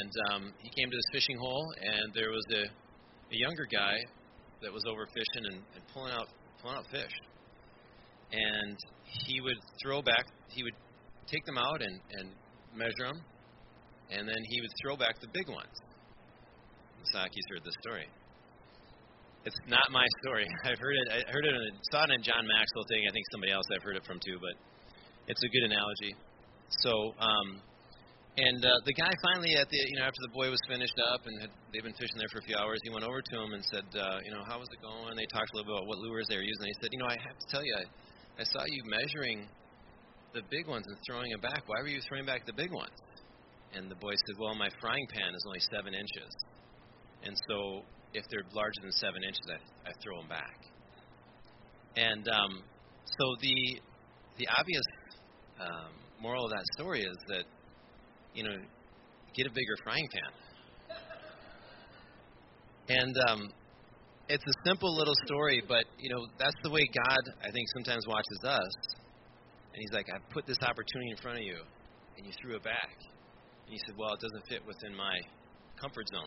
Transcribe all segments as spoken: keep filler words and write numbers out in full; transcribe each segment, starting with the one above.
and um, he came to this fishing hole, and there was a, a younger guy that was overfishing and, and pulling out pulling out fish. And he would throw back, he would take them out and, and measure them, and then he would throw back the big ones. Masaki's heard this story. It's not my story. I've heard it. I heard it. In, saw it in a John Maxwell thing. I think somebody else I've heard it from too. But it's a good analogy. So, um, and uh, the guy finally, at the you know, after the boy was finished up and had, they've been fishing there for a few hours, he went over to him and said, uh, you know, how was it going? They talked a little bit about what lures they were using. He said, you know, I have to tell you, I, I saw you measuring the big ones and throwing them back. Why were you throwing back the big ones? And the boy said, well, my frying pan is only seven inches, and so if they're larger than seven inches, I, I throw them back. And um, so the the obvious um, moral of that story is that, you know, get a bigger frying pan. And um, it's a simple little story, but, you know, that's the way God, I think, sometimes watches us. And he's like, I've put this opportunity in front of you, and you threw it back. And he said, well, it doesn't fit within my comfort zone.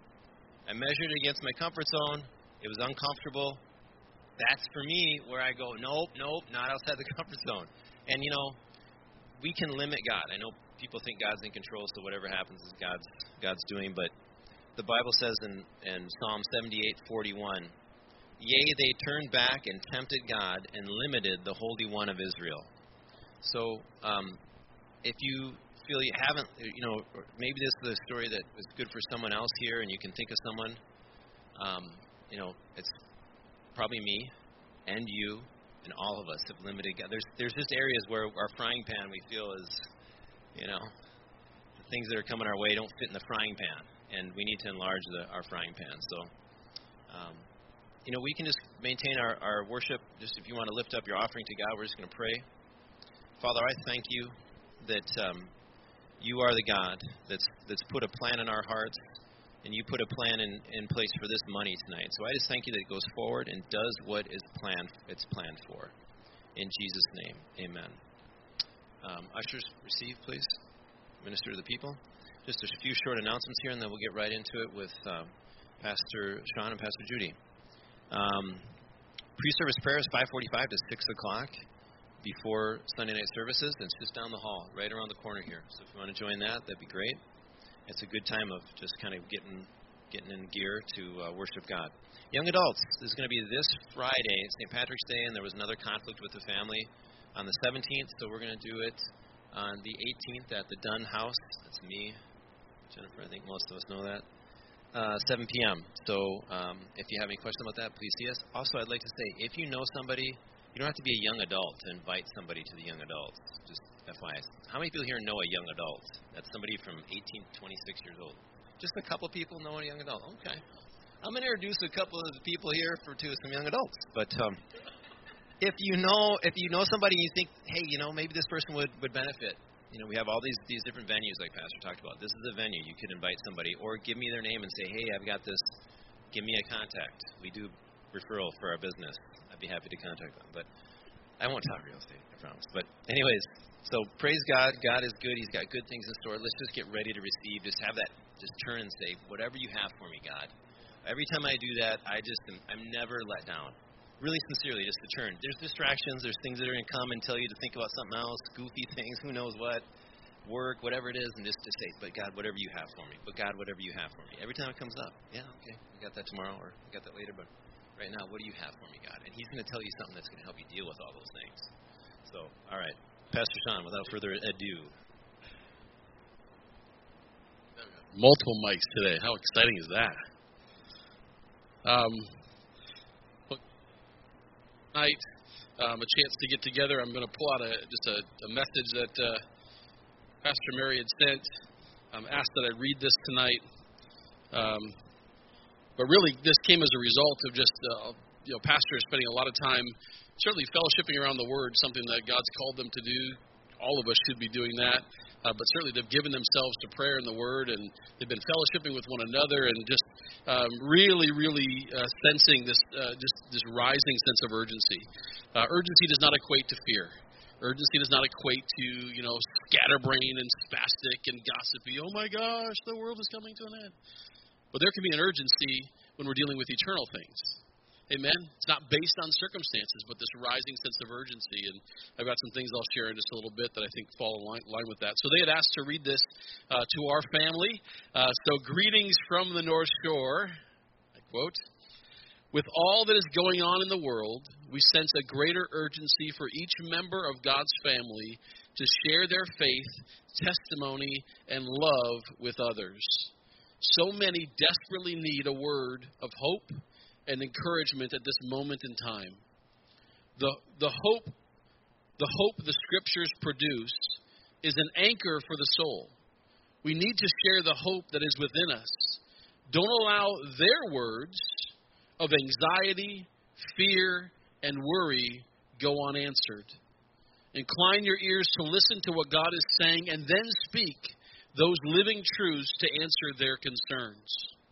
I measured it against my comfort zone. It was uncomfortable. That's for me where I go, nope, nope, not outside the comfort zone. And, you know, we can limit God. I know people think God's in control, so whatever happens is God's God's doing. But the Bible says in, in Psalm seventy-eight forty-one, yea, they turned back and tempted God and limited the Holy One of Israel. So um, if you feel you haven't, you know, maybe this is a story that was good for someone else here, and you can think of someone, um, you know, it's probably me and you and all of us have limited God. There's, there's just areas where our frying pan we feel is, you know, the things that are coming our way don't fit in the frying pan, and we need to enlarge the, our frying pan. So, um, you know, we can just maintain our, our worship. Just if you want to lift up your offering to God, we're just going to pray. Father, I thank you that um, you are the God that's that's put a plan in our hearts, and you put a plan in, in place for this money tonight. So I just thank you that it goes forward and does what is planned it's planned for. In Jesus' name, amen. Um, ushers, receive, please. Minister to the people. Just a few short announcements here, and then we'll get right into it with um, Pastor Sean and Pastor Judy. Um, pre-service prayer is five forty-five to six o'clock. Before Sunday night services, and it's just down the hall, right around the corner here. So if you want to join that, that'd be great. It's a good time of just kind of getting getting in gear to uh, worship God. Young adults, this is going to be this Friday, Saint Patrick's Day, and there was another conflict with the family on the seventeenth, so we're going to do it on the eighteenth at the Dunn House. That's me, Jennifer, I think most of us know that. Uh, seven p.m. So um, if you have any questions about that, please see us. Also, I'd like to say, if you know somebody, you don't have to be a young adult to invite somebody to the young adults. Just F Y I. How many people here know a young adult? That's somebody from eighteen to twenty-six years old. Just a couple people know a young adult. Okay. I'm going to introduce a couple of people here for to some young adults. But um, if you know if you know somebody and you think, hey, you know, maybe this person would, would benefit. You know, we have all these, these different venues like Pastor talked about. This is a venue. You could invite somebody or give me their name and say, hey, I've got this. Give me a contact. We do referral for our business. I'd be happy to contact them. But I won't talk real estate, I promise. But anyways, so praise God. God is good. He's got good things in store. Let's just get ready to receive. Just have that, just turn and say, whatever you have for me, God. Every time I do that, I just am, I'm never let down. Really sincerely, just to turn. There's distractions. There's things that are going to come and tell you to think about something else, goofy things, who knows what, work, whatever it is, and just to say, but God, whatever you have for me. But God, whatever you have for me. Every time it comes up, yeah, okay, we got that tomorrow, or we got that later, but right now, what do you have for me, God? And he's going to tell you something that's going to help you deal with all those things. So, all right. Pastor Sean, without further ado. Multiple mics today. How exciting is that? Um, tonight, um, a chance to get together. I'm going to pull out a, just a, a message that uh, Pastor Mary had sent. Um, asked that I read this tonight. Um, but really, this came as a result of just, uh, you know, pastors spending a lot of time certainly fellowshipping around the Word, something that God's called them to do. All of us should be doing that. Uh, but certainly they've given themselves to prayer and the Word, and they've been fellowshipping with one another and just um, really, really uh, sensing this uh, just this rising sense of urgency. Uh, urgency does not equate to fear. Urgency does not equate to, you know, scatterbrain and spastic and gossipy. Oh my gosh, the world is coming to an end. But there can be an urgency when we're dealing with eternal things. Amen? It's not based on circumstances, but this rising sense of urgency. And I've got some things I'll share in just a little bit that I think fall in line, line with that. So they had asked to read this uh, to our family. Uh, so greetings from the North Shore. I quote, with all that is going on in the world, we sense a greater urgency for each member of God's family to share their faith, testimony, and love with others. So many desperately need a word of hope and encouragement at this moment in time. The the hope the hope the Scriptures produce is an anchor for the soul. We need to share the hope that is within us. Don't allow their words of anxiety, fear, and worry go unanswered. Incline your ears to listen to what God is saying and then speak those living truths to answer their concerns.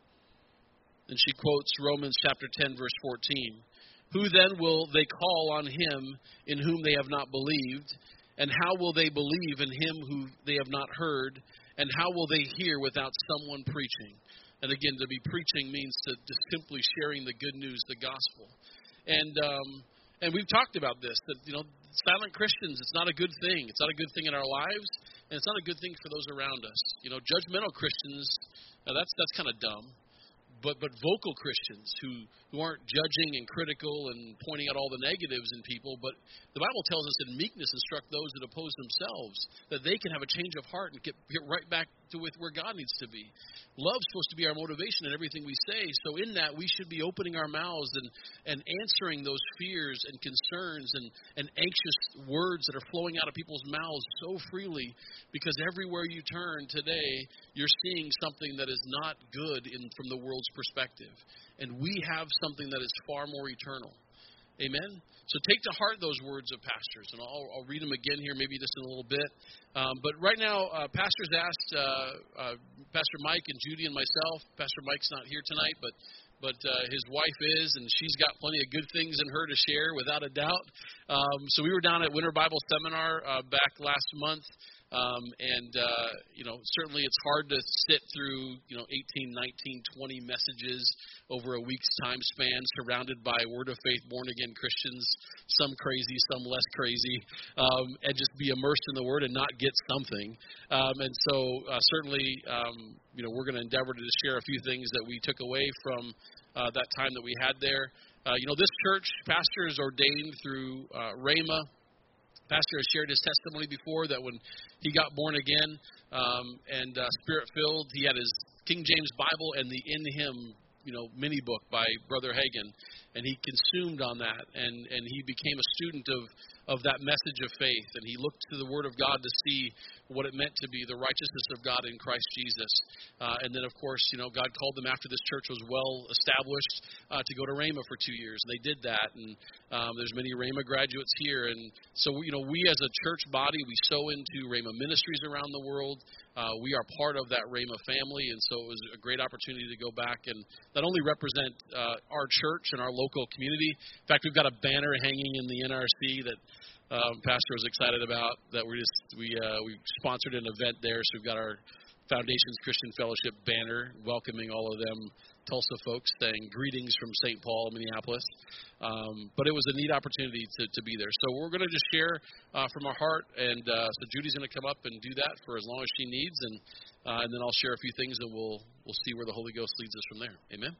And she quotes Romans chapter ten, verse fourteen. Who then will they call on him in whom they have not believed? And how will they believe in him who they have not heard? And how will they hear without someone preaching? And again, to be preaching means to just simply sharing the good news, the gospel. And um, and we've talked about this, that, you know, silent Christians, it's not a good thing. It's not a good thing in our lives, and it's not a good thing for those around us. You know, judgmental Christians, now that's that's kind of dumb. But but vocal Christians who, who aren't judging and critical and pointing out all the negatives in people, but the Bible tells us in meekness instruct those that oppose themselves, that they can have a change of heart and get, get right back to with where God needs to be. Love's supposed to be our motivation in everything we say, so in that we should be opening our mouths and, and answering those fears and concerns and, and anxious words that are flowing out of people's mouths so freely, because everywhere you turn today, you're seeing something that is not good in from the world's perspective. And we have something that is far more eternal. Amen? So take to heart those words of pastors. And I'll, I'll read them again here, maybe just in a little bit. Um, but right now, uh, pastors asked, uh, uh, Pastor Mike and Judy and myself, Pastor Mike's not here tonight, but but uh, his wife is, and she's got plenty of good things in her to share, without a doubt. Um, so we were down at Winter Bible Seminar uh, back last month. Um, and, uh, you know, certainly it's hard to sit through, you know, eighteen, nineteen, twenty messages over a week's time span surrounded by Word of Faith, born-again Christians, some crazy, some less crazy, um, and just be immersed in the Word and not get something. Um, and so uh, certainly, um, you know, we're going to endeavor to share a few things that we took away from uh, that time that we had there. Uh, you know, this church, pastor is ordained through uh, Rhema. Pastor has shared his testimony before that when he got born again um, and uh, Spirit-filled, he had his King James Bible and the In Him, you know, mini book by Brother Hagin, and he consumed on that, and, and he became a student of, of that message of faith, and he looked to the Word of God to see what it meant to be the righteousness of God in Christ Jesus. Uh, and then, of course, you know, God called them after this church was well established uh, to go to Rhema for two years, and they did that, and um, there's many Rhema graduates here, and so, you know, we as a church body, we sow into Rhema ministries around the world. Uh, we are part of that Rhema family, and so it was a great opportunity to go back and not only represent uh, our church and our local community. In fact, we've got a banner hanging in the N R C that um, Pastor was excited about. That we just we uh, we sponsored an event there, so we've got our Foundations Christian Fellowship banner welcoming all of them Tulsa folks, saying greetings from Saint Paul, Minneapolis. Um, but it was a neat opportunity to, to be there. So we're going to just share uh, from our heart, and uh, so Judy's going to come up and do that for as long as she needs, and uh, and then I'll share a few things, and we'll we'll see where the Holy Ghost leads us from there. Amen.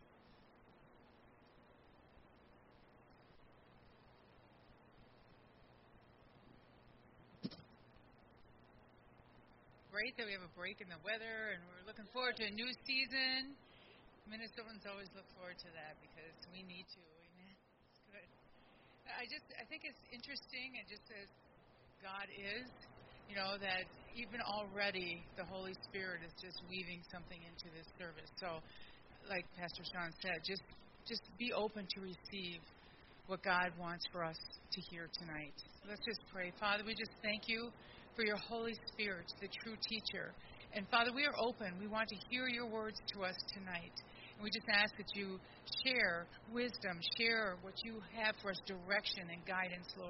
Great that we have a break in the weather, and we're looking forward to a new season. Minnesotans always look forward to that because we need to. Amen. It's good. I just, I think it's interesting, and just as God is, you know, that even already the Holy Spirit is just weaving something into this service. So, like Pastor Sean said, just, just be open to receive what God wants for us to hear tonight. Let's just pray. Father, we just thank you for your Holy Spirit, the true teacher. And Father, we are open. We want to hear your words to us tonight. And we just ask that you share wisdom, share what you have for us, direction and guidance, Lord.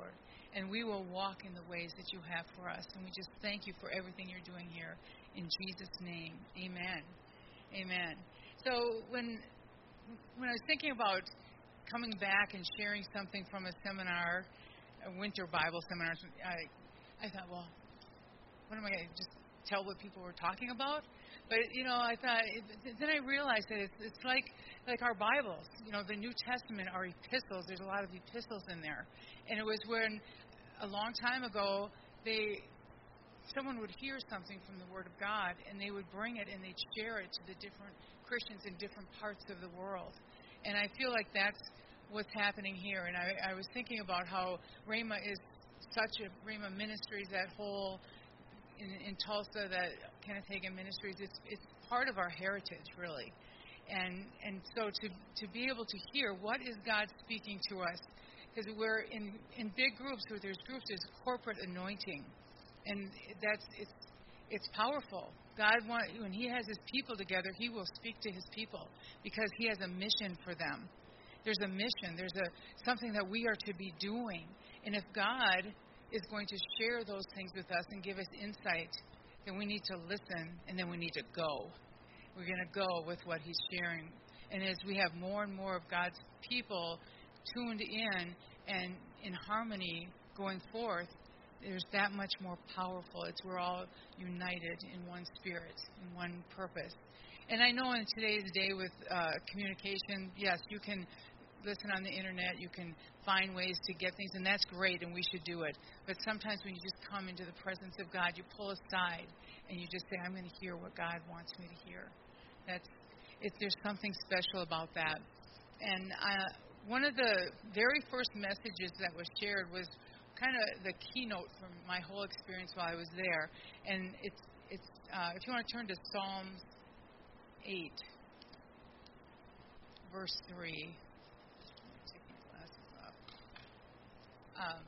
and we will walk in the ways that you have for us. And we just thank you for everything you're doing here. In Jesus' name, amen. Amen. So when when I was thinking about coming back and sharing something from a seminar, a winter Bible seminar, I, I thought, well, what am I going to just tell what people were talking about? But, you know, I thought, then I realized that it's, it's like like our Bibles. You know, the New Testament are epistles. There's a lot of epistles in there. And it was when, a long time ago, they someone would hear something from the Word of God, and they would bring it and they'd share it to the different Christians in different parts of the world. And I feel like that's what's happening here. And I, I was thinking about how Rhema is such a, Rhema Ministries, that whole, in, in Tulsa, that Kenneth Hagin Ministries, it's, it's part of our heritage, really. And and so to, to be able to hear what is God speaking to us, because we're in, in big groups, where there's groups, there's corporate anointing. And that's it's it's powerful. God want, when He has His people together, He will speak to His people because He has a mission for them. There's a mission. There's a something that we are to be doing. And if God is going to share those things with us and give us insight, then we need to listen, and then we need to go. We're going to go with what He's sharing. And as we have more and more of God's people tuned in and in harmony going forth, there's that much more powerful. It's we're all united in one spirit, in one purpose. And I know in today's day with uh, communication, yes, you can listen on the internet, you can find ways to get things, and that's great, and we should do it. But sometimes when you just come into the presence of God, you pull aside and you just say, I'm going to hear what God wants me to hear. That's it, there's something special about that. And uh, one of the very first messages that was shared was kind of the keynote from my whole experience while I was there. And it's it's uh, if you want to turn to Psalms eight, verse three. I'm taking my glasses off. Um,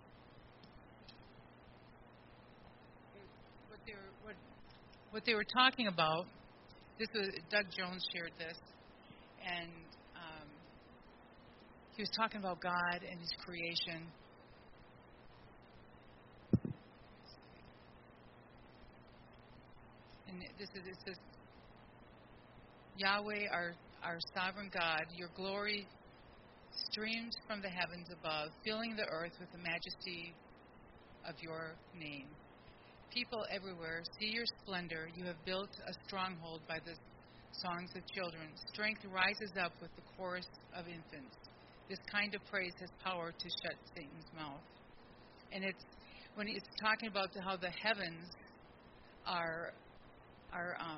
what they were what what they were talking about. This was Doug Jones shared this, and um, he was talking about God and His creation. And this is it says, Yahweh, our our sovereign God, your glory streams from the heavens above, filling the earth with the majesty of your name. People everywhere see your splendor. You have built a stronghold by the songs of children. Strength rises up with the chorus of infants. This kind of praise has power to shut Satan's mouth. And it's when it's talking about the, how the heavens are are um,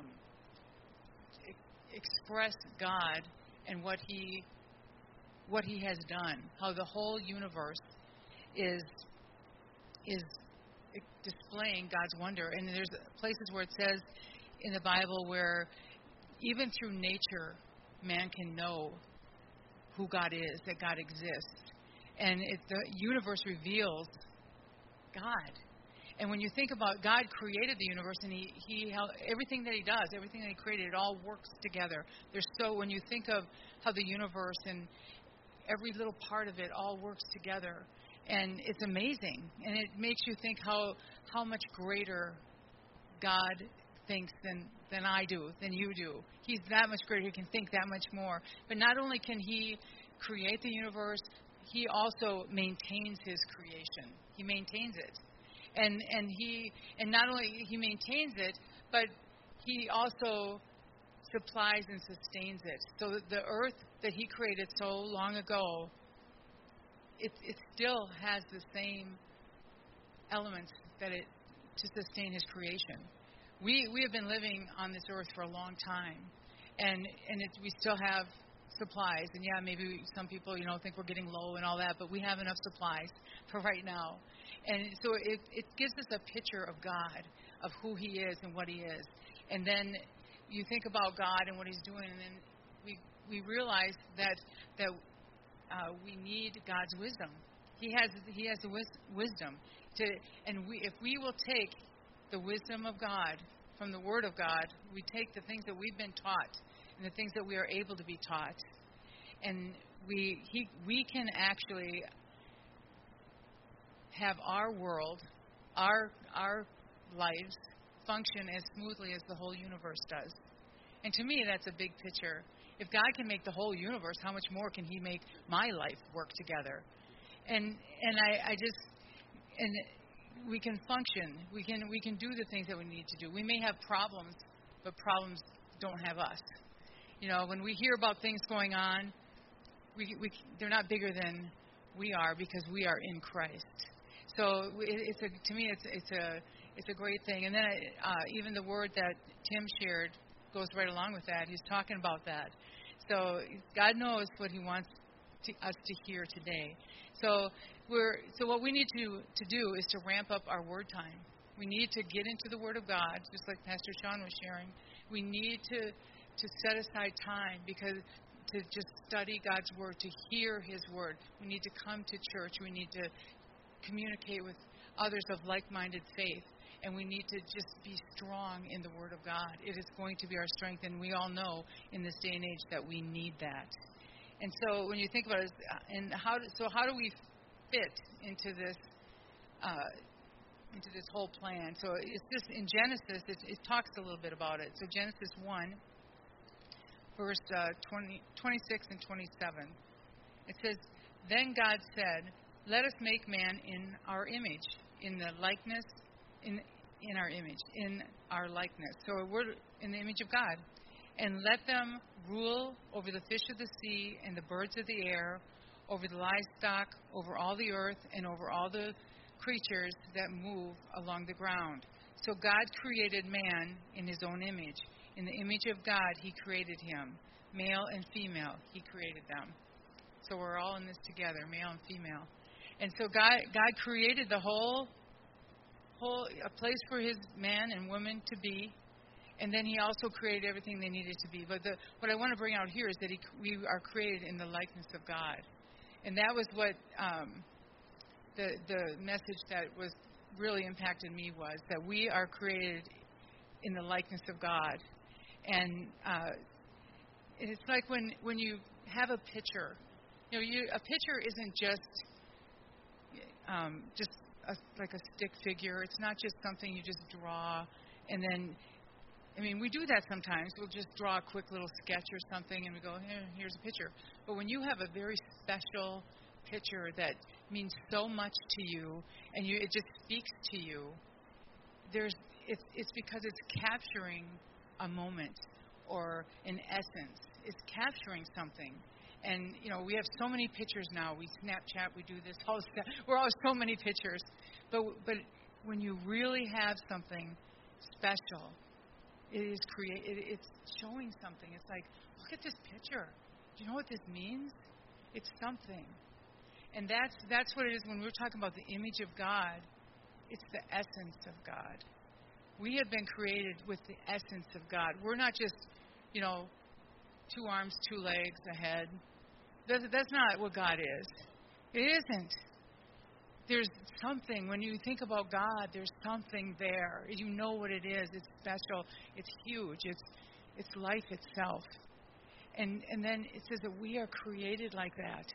express God and what He what He has done. How the whole universe is is displaying God's wonder. And there's places where it says in the Bible where even through nature, man can know who God is, that God exists, and it, the universe reveals God. And when you think about God created the universe, and he, he held, everything that He does, everything that He created, it all works together. There's so when you think of how the universe and every little part of it all works together, and it's amazing. And it makes you think how how much greater God thinks than than I do, than you do. He's that much greater. He can think that much more. But not only can He create the universe, He also maintains His creation. He maintains it. And and he and not only he maintains it, but He also supplies and sustains it. So the earth that He created so long ago, it it still has the same elements that it to sustain His creation. We we have been living on this earth for a long time, and and it, we still have supplies. And yeah, maybe some people you know think we're getting low and all that, but we have enough supplies for right now. And so it, it gives us a picture of God, of who He is and what He is. And then you think about God and what He's doing, and then we we realize that that uh, we need God's wisdom. He has He has the wis- wisdom to, and we if we will take the wisdom of God from the Word of God, we take the things that we've been taught and the things that we are able to be taught, and we he we can actually have our world, our our lives function as smoothly as the whole universe does. And to me, that's a big picture. If God can make the whole universe, how much more can He make my life work together? And and I, I just and we can function. We can we can do the things that we need to do. We may have problems, but problems don't have us. You know, when we hear about things going on, we, we they're not bigger than we are because we are in Christ. So it, it's a, to me, it's it's a it's a great thing. And then uh, even the word that Tim shared goes right along with that. He's talking about that. So God knows what He wants to, us to hear today. So we're so what we need to to do is to ramp up our word time. We need to get into the Word of God, just like Pastor Sean was sharing. We need to to set aside time because to just study God's Word, to hear His Word. We need to come to church. We need to communicate with others of like-minded faith. And we need to just be strong in the Word of God. It is going to be our strength, and we all know in this day and age that we need that. And so when you think about it, and how do, so how do we fit into this uh, into this whole plan? So it's just in Genesis, it, it talks a little bit about it. So Genesis one, verse uh, twenty, twenty-six and twenty-seven, it says, "Then God said, 'Let us make man in our image, in the likeness, in in our image, in our likeness.'" So we're in the image of God. "And let them rule over the fish of the sea and the birds of the air, over the livestock, over all the earth, and over all the creatures that move along the ground." So God created man in His own image. In the image of God, He created him. Male and female, He created them. So we're all in this together, male and female. And so God, God created the whole, whole a place for His man and woman to be. And then He also created everything they needed to be. But the, what I want to bring out here is that he, we are created in the likeness of God. And that was what um, the the message that was really impacted me was, that we are created in the likeness of God. And uh, it's like when, when you have a picture. You know, you, a picture isn't just um, just a, like a stick figure. It's not just something you just draw and then... I mean, we do that sometimes. We'll just draw a quick little sketch or something, and we go, Here, here's a picture. But when you have a very special picture that means so much to you, and you, it just speaks to you, there's it's, it's because it's capturing a moment or an essence. It's capturing something. And, you know, we have so many pictures now. We Snapchat, we do this whole stuff. We're all so many pictures. But But when you really have something special, It is create. It, it's showing something. It's like, look at this picture. Do you know what this means? It's something, and that's that's what it is when we're talking about the image of God. It's the essence of God. We have been created with the essence of God. We're not just, you know, two arms, two legs, a head. That's, that's not what God is. It isn't. There's something, when you think about God, there's something there. You know what it is. It's special. It's huge. It's it's life itself. And and then it says that we are created like that.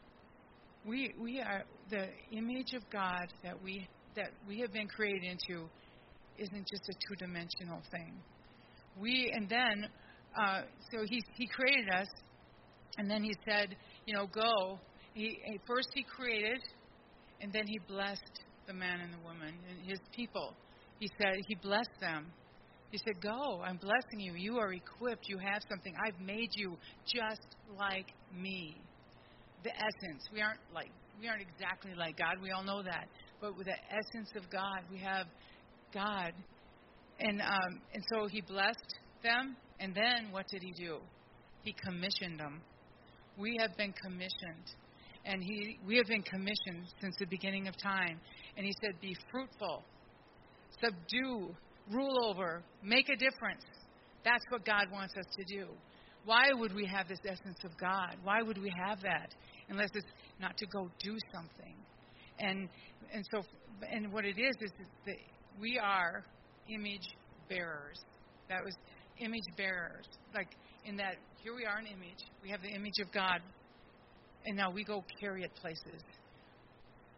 We we are the image of God that we that we have been created into isn't just a two-dimensional thing. We and then uh, so he he created us, and then he said, you know, go. He first he created. And then He blessed the man and the woman and His people. He said, He blessed them. He said, go, I'm blessing you. You are equipped. You have something. I've made you just like me. The essence. We aren't like we aren't exactly like God. We all know that. But with the essence of God, we have God. And um, and so He blessed them. And then what did He do? He commissioned them. We have been commissioned. And he, we have been commissioned since the beginning of time. And He said, be fruitful, subdue, rule over, make a difference. That's what God wants us to do. Why would we have this essence of God? Why would we have that? Unless it's not to go do something. And and so, and what it is, is that we are image bearers. That was image bearers. Like in that, here we are an image. We have the image of God. And now we go carry it places.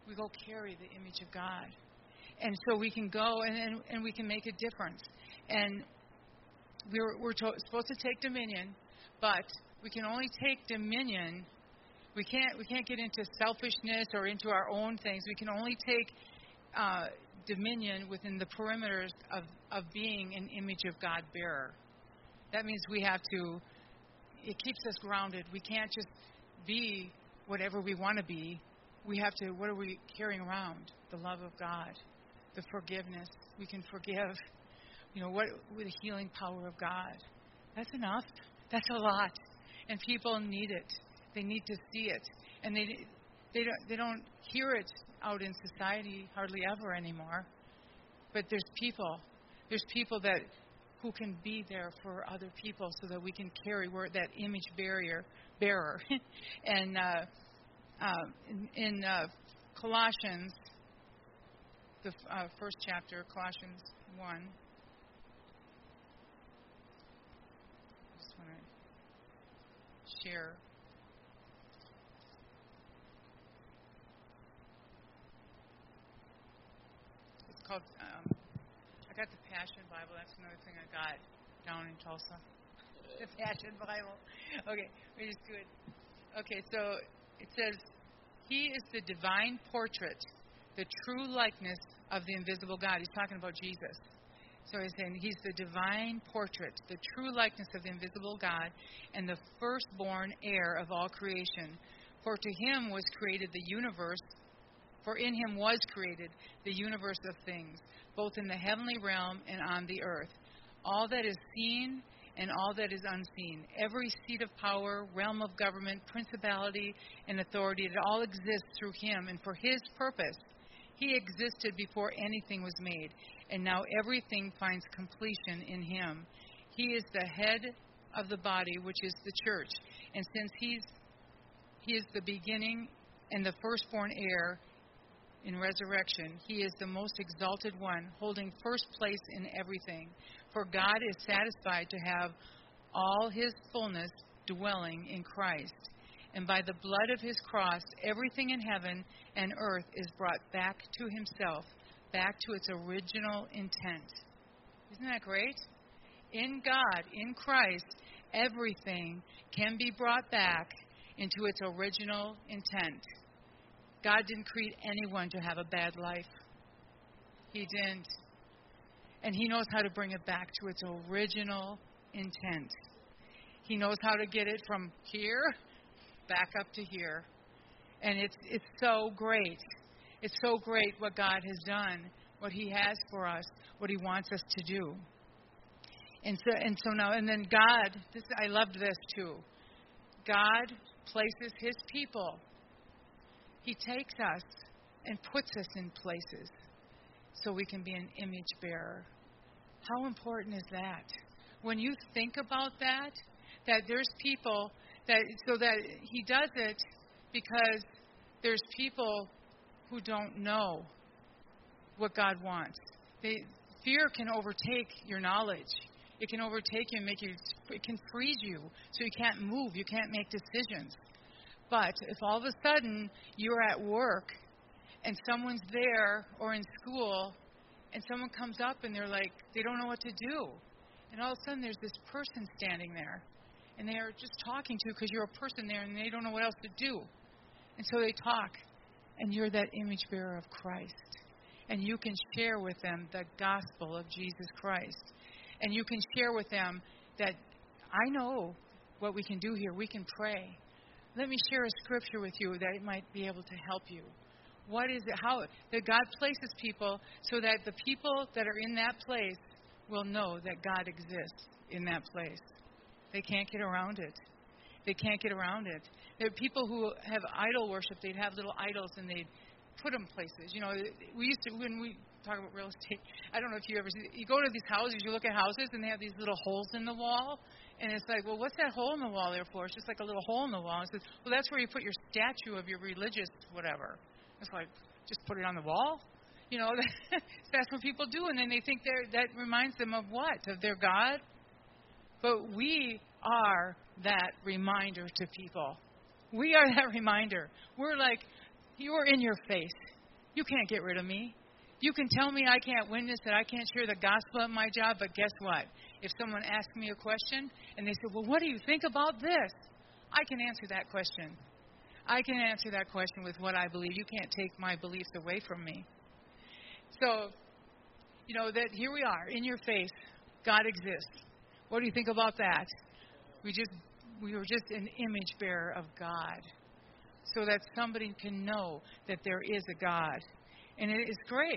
we go carry the image of God. And so we can go and, and, and we can make a difference. And we're, we're to, supposed to take dominion, but we can only take dominion. We can't we can't get into selfishness or into our own things. We can only take uh, dominion within the perimeters of, of being an image of God bearer. That means we have to, it keeps us grounded. We can't just be whatever we want to be. We have to, what are we carrying around? The love of God, the forgiveness. We can forgive. You know, what with the healing power of God. That's enough. That's a lot. And people need it. They need to see it. And they they don't, they don't hear it out in society hardly ever anymore. But there's people. There's people that who can be there for other people so that we can carry we're that image barrier bearer. and uh, uh, in, in uh, Colossians, the uh, first chapter, Colossians one. I just want to share. It's called. Um, I got the Passion Bible. That's another thing I got down in Tulsa. The Passion Bible. Okay, we just do it. Okay, so it says, He is the divine portrait, the true likeness of the invisible God. He's talking about Jesus. So he's saying He's the divine portrait, the true likeness of the invisible God, and the firstborn heir of all creation. For to Him was created the universe, for in Him was created the universe of things, both in the heavenly realm and on the earth. All that is seen and all that is unseen, every seat of power, realm of government, principality, and authority, it all exists through Him and for His purpose. He existed before anything was made, and now everything finds completion in Him. He is the head of the body, which is the church. And since He's He is the beginning and the firstborn heir in resurrection, He is the most exalted one, holding first place in everything. For God is satisfied to have all His fullness dwelling in Christ. And by the blood of His cross, everything in heaven and earth is brought back to Himself, back to its original intent. Isn't that great? In God, in Christ, everything can be brought back into its original intent. God didn't create anyone to have a bad life. He didn't. And He knows how to bring it back to its original intent. He knows how to get it from here back up to here. And it's it's so great. It's so great what God has done, what He has for us, what He wants us to do. And so and so now and then God, this I loved this too. God places His people. He takes us and puts us in places so we can be an image bearer. How important is that? When you think about that, that there's people that, so that He does it because there's people who don't know what God wants. They, fear can overtake your knowledge. It can overtake you and make you, it can freeze you so you can't move, you can't make decisions. But if all of a sudden you're at work and someone's there or in school and someone comes up and they're like, they don't know what to do. And all of a sudden there's this person standing there and they are just talking to you because you're a person there and they don't know what else to do. And so they talk and you're that image bearer of Christ. And you can share with them the gospel of Jesus Christ. And you can share with them that I know what we can do here. We can pray. Let me share a scripture with you that it might be able to help you. What is it? How that God places people so that the people that are in that place will know that God exists in that place. They can't get around it. They can't get around it. There are people who have idol worship. They'd have little idols and they'd put them places. You know, we used to, when we talk about real estate, I don't know if you ever see, you go to these houses, you look at houses and they have these little holes in the wall. And it's like, well, what's that hole in the wall there for? It's just like a little hole in the wall. It says, well, that's where you put your statue of your religious whatever. It's like, just put it on the wall? You know, that's what people do. And then they think they're, that reminds them of what? Of their God? But we are that reminder to people. We are that reminder. We're like, you're in your face. You can't get rid of me. You can tell me I can't witness, that I can't share the gospel at my job, but guess what? If someone asks me a question and they say, well, what do you think about this? I can answer that question. I can answer that question with what I believe. You can't take my beliefs away from me. So, you know, that here we are, in your face. God exists. What do you think about that? We just we were just an image bearer of God, so that somebody can know that there is a God, and it is great.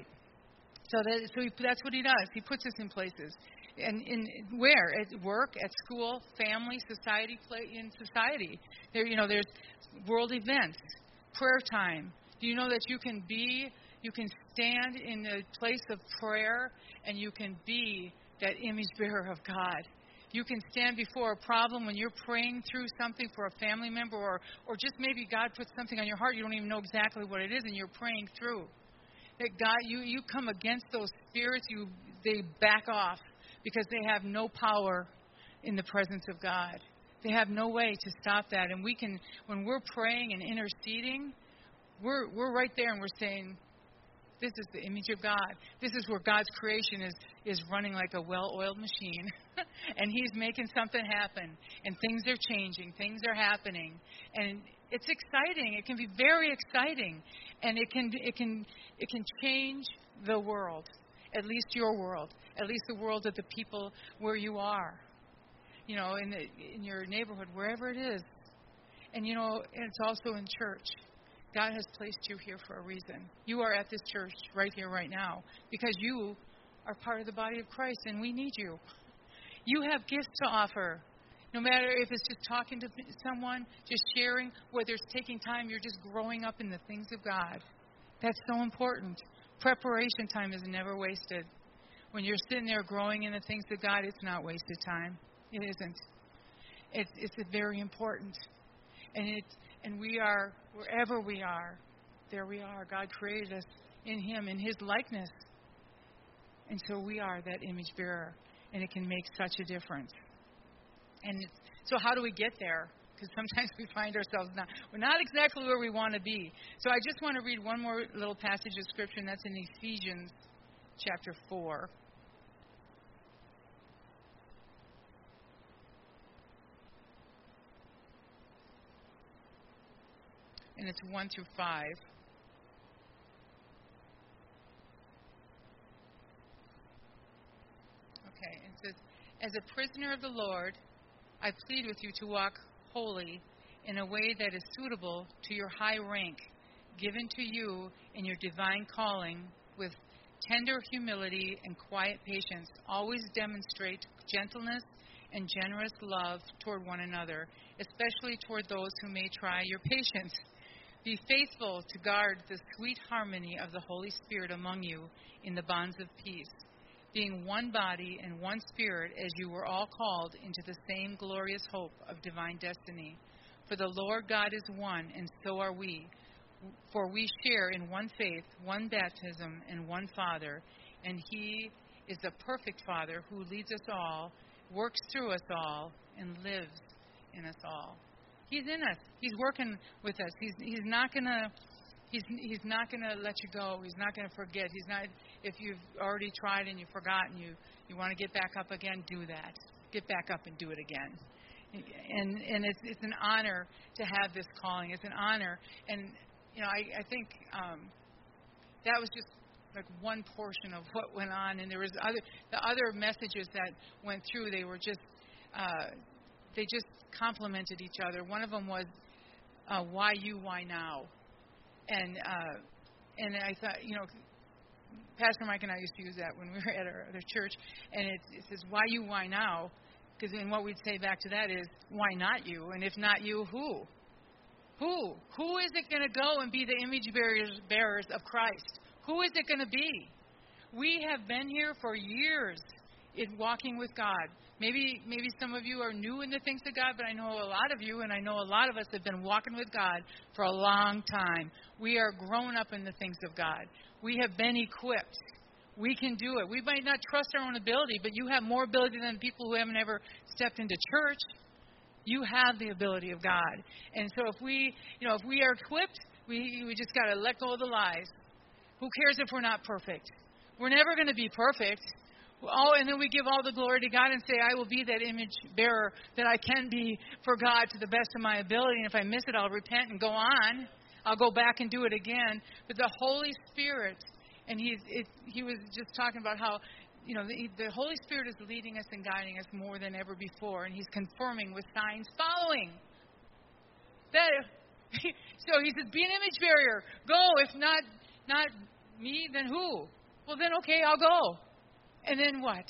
So that so he, that's what he does. He puts us in places, and in where at work, at school, family, society, play in society. There, you know, there's world events, prayer time. Do you know that you can be, you can stand in a place of prayer, and you can be that image bearer of God. You can stand before a problem when you're praying through something for a family member, or, or just maybe God puts something on your heart. You don't even know exactly what it is, and you're praying through. That God, you, you come against those spirits, you they back off because they have no power in the presence of God. They have no way to stop that. And we can, when we're praying and interceding, we're we're right there and we're saying, this is the image of God. This is where God's creation is, is running like a well-oiled machine. And He's making something happen. And things are changing. Things are happening. And it's exciting. It can be very exciting. And it can it can it can change the world. At least your world. At least the world of the people where you are. You know, in the, in your neighborhood, wherever it is. And you know, it's also in church. God has placed you here for a reason. You are at this church right here, right now, because you are part of the body of Christ, and we need you. You have gifts to offer. No matter if it's just talking to someone, just sharing, whether it's taking time, you're just growing up in the things of God. That's so important. Preparation time is never wasted. When you're sitting there growing in the things of God, it's not wasted time. It isn't. It's, it's very important. And it's And we are, wherever we are, there we are. God created us in Him, in His likeness. And so we are that image bearer. And it can make such a difference. And it's, so how do we get there? Because sometimes we find ourselves not, we're not exactly where we want to be. So I just want to read one more little passage of Scripture, and that's in Ephesians chapter four. And it's one through five. Okay, and it says, as a prisoner of the Lord, I plead with you to walk wholly in a way that is suitable to your high rank, given to you in your divine calling, with tender humility and quiet patience. Always demonstrate gentleness and generous love toward one another, especially toward those who may try your patience. Be faithful to guard the sweet harmony of the Holy Spirit among you in the bonds of peace, being one body and one spirit, as you were all called into the same glorious hope of divine destiny. For the Lord God is one, and so are we. For we share in one faith, one baptism, and one Father, and He is the perfect Father who leads us all, works through us all, and lives in us all. He's in us. He's working with us. He's he's not gonna he's he's not gonna let you go. He's not gonna forget. He's not. If you've already tried and you've forgotten, you you want to get back up again, do that. Get back up and do it again. And and it's it's an honor to have this calling. It's an honor. And you know, I I think um, that was just like one portion of what went on. And there was other the other messages that went through. They were just. Uh, They just complemented each other. One of them was, uh, why you, why now? And uh, and I thought, you know, Pastor Mike and I used to use that when we were at our other church. And it, it says, why you, why now? Because then what we'd say back to that is, why not you? And if not you, who? Who? Who is it going to go and be the image bearers, bearers of Christ? Who is it going to be? We have been here for years in walking with God. Maybe maybe some of you are new in the things of God, but I know a lot of you, and I know a lot of us have been walking with God for a long time. We are grown up in the things of God. We have been equipped. We can do it. We might not trust our own ability, but you have more ability than people who haven't ever stepped into church. You have the ability of God. And so if we, you know, if we are equipped, We we just got to let go of the lies. Who cares if we're not perfect? We're never going to be perfect. Oh, and then we give all the glory to God and say, I will be that image bearer that I can be for God to the best of my ability. And if I miss it, I'll repent and go on. I'll go back and do it again. But the Holy Spirit, and he's, it, he was just talking about how, you know, the, the Holy Spirit is leading us and guiding us more than ever before. And he's confirming with signs following. That, so he says, be an image bearer. Go. If not, not me, then who? Well, then, okay, I'll go. And then what?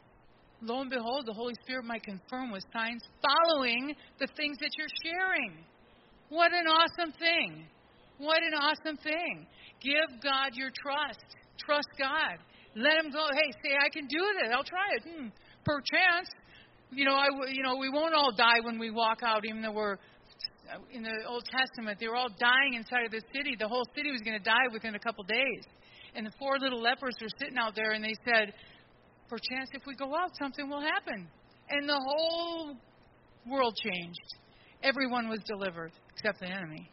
Lo and behold, the Holy Spirit might confirm with signs following the things that you're sharing. What an awesome thing. What an awesome thing. Give God your trust. Trust God. Let him go. Hey, say, I can do this. I'll try it. Hmm. Perchance, you know, I, you know, we won't all die when we walk out, even though we're in the Old Testament. They were all dying inside of the city. The whole city was going to die within a couple days. And the four little lepers were sitting out there, and they said, perchance if we go out, something will happen. And the whole world changed. Everyone was delivered, except the enemy.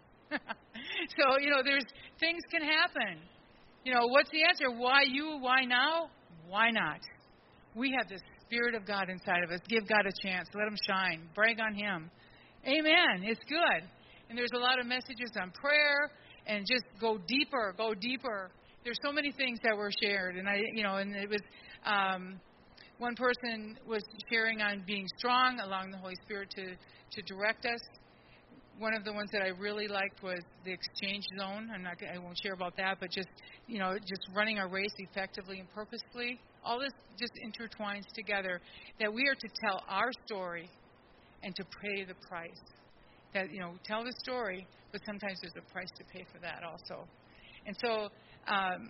So, you know, there's things can happen. You know, what's the answer? Why you? Why now? Why not? We have the Spirit of God inside of us. Give God a chance. Let him shine. Brag on him. Amen. It's good. And there's a lot of messages on prayer and just go deeper, go deeper. There's so many things that were shared. And, I, you know, and it was... Um, one person was sharing on being strong, allowing the Holy Spirit to, to direct us. One of the ones that I really liked was the exchange zone. I'm not, I won't share about that, but just, you know, just running our race effectively and purposefully. All this just intertwines together, that we are to tell our story and to pay the price. That, you know, tell the story, but sometimes there's a price to pay for that also. And so um,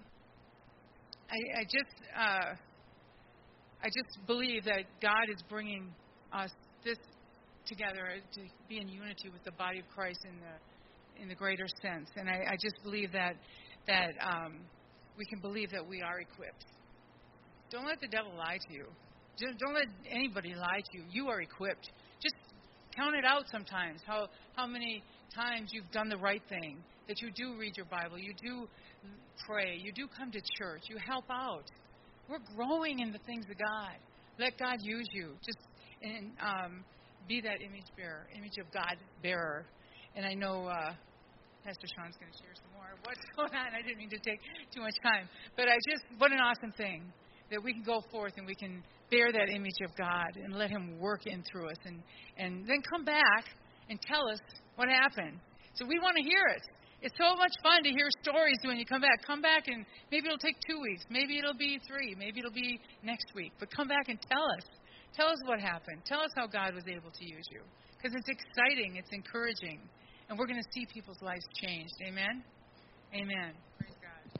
I, I just... Uh, I just believe that God is bringing us this together to be in unity with the body of Christ in the in the greater sense. And I, I just believe that that um, we can believe that we are equipped. Don't let the devil lie to you. Just don't let anybody lie to you. You are equipped. Just count it out sometimes. How how many times you've done the right thing. That you do read your Bible. You do pray. You do come to church. You help out. We're growing in the things of God. Let God use you. Just and um, be that image bearer, image of God bearer. And I know uh, Pastor Sean's going to share some more. What's going on? I didn't mean to take too much time. But I just, what an awesome thing that we can go forth and we can bear that image of God and let him work in through us. And, and then come back and tell us what happened. So we want to hear it. It's so much fun to hear stories when you come back. Come back and maybe it'll take two weeks. Maybe it'll be three. Maybe it'll be next week. But come back and tell us. Tell us what happened. Tell us how God was able to use you. Because it's exciting. It's encouraging. And we're going to see people's lives changed. Amen? Amen. Praise God.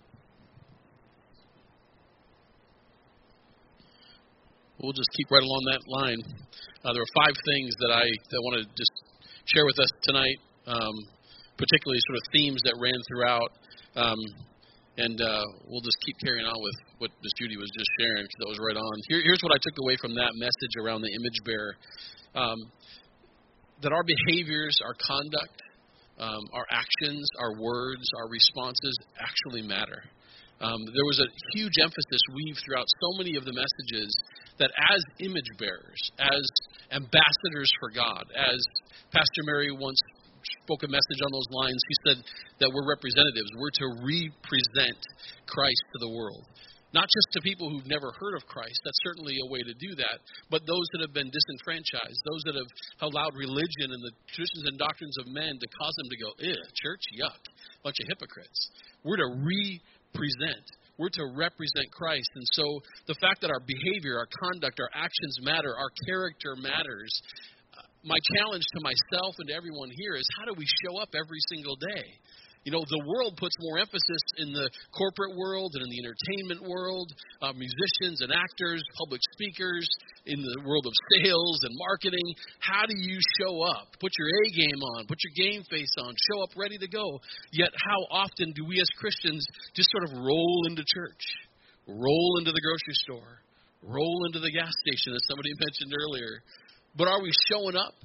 We'll just keep right along that line. Uh, there are five things that I that I want to just share with us tonight. Um, particularly sort of themes that ran throughout, um, and uh, we'll just keep carrying on with what Miss Judy was just sharing, because that was right on. Here, here's what I took away from that message around the image bearer, um, that our behaviors, our conduct, um, our actions, our words, our responses actually matter. Um, there was a huge emphasis weaved throughout so many of the messages that as image bearers, as ambassadors for God, as Pastor Mary once spoke a message on those lines. He said that we're representatives. We're to represent Christ to the world. Not just to people who've never heard of Christ. That's certainly a way to do that. But those that have been disenfranchised, those that have allowed religion and the traditions and doctrines of men to cause them to go, ew, church, yuck, bunch of hypocrites. We're to represent. We're to represent Christ. And so the fact that our behavior, our conduct, our actions matter, our character matters. My challenge to myself and to everyone here is, how do we show up every single day? You know, the world puts more emphasis in the corporate world and in the entertainment world, uh, musicians and actors, public speakers, in the world of sales and marketing. How do you show up? Put your A game on, put your game face on, show up ready to go. Yet how often do we as Christians just sort of roll into church, roll into the grocery store, roll into the gas station, as somebody mentioned earlier? But are we showing up?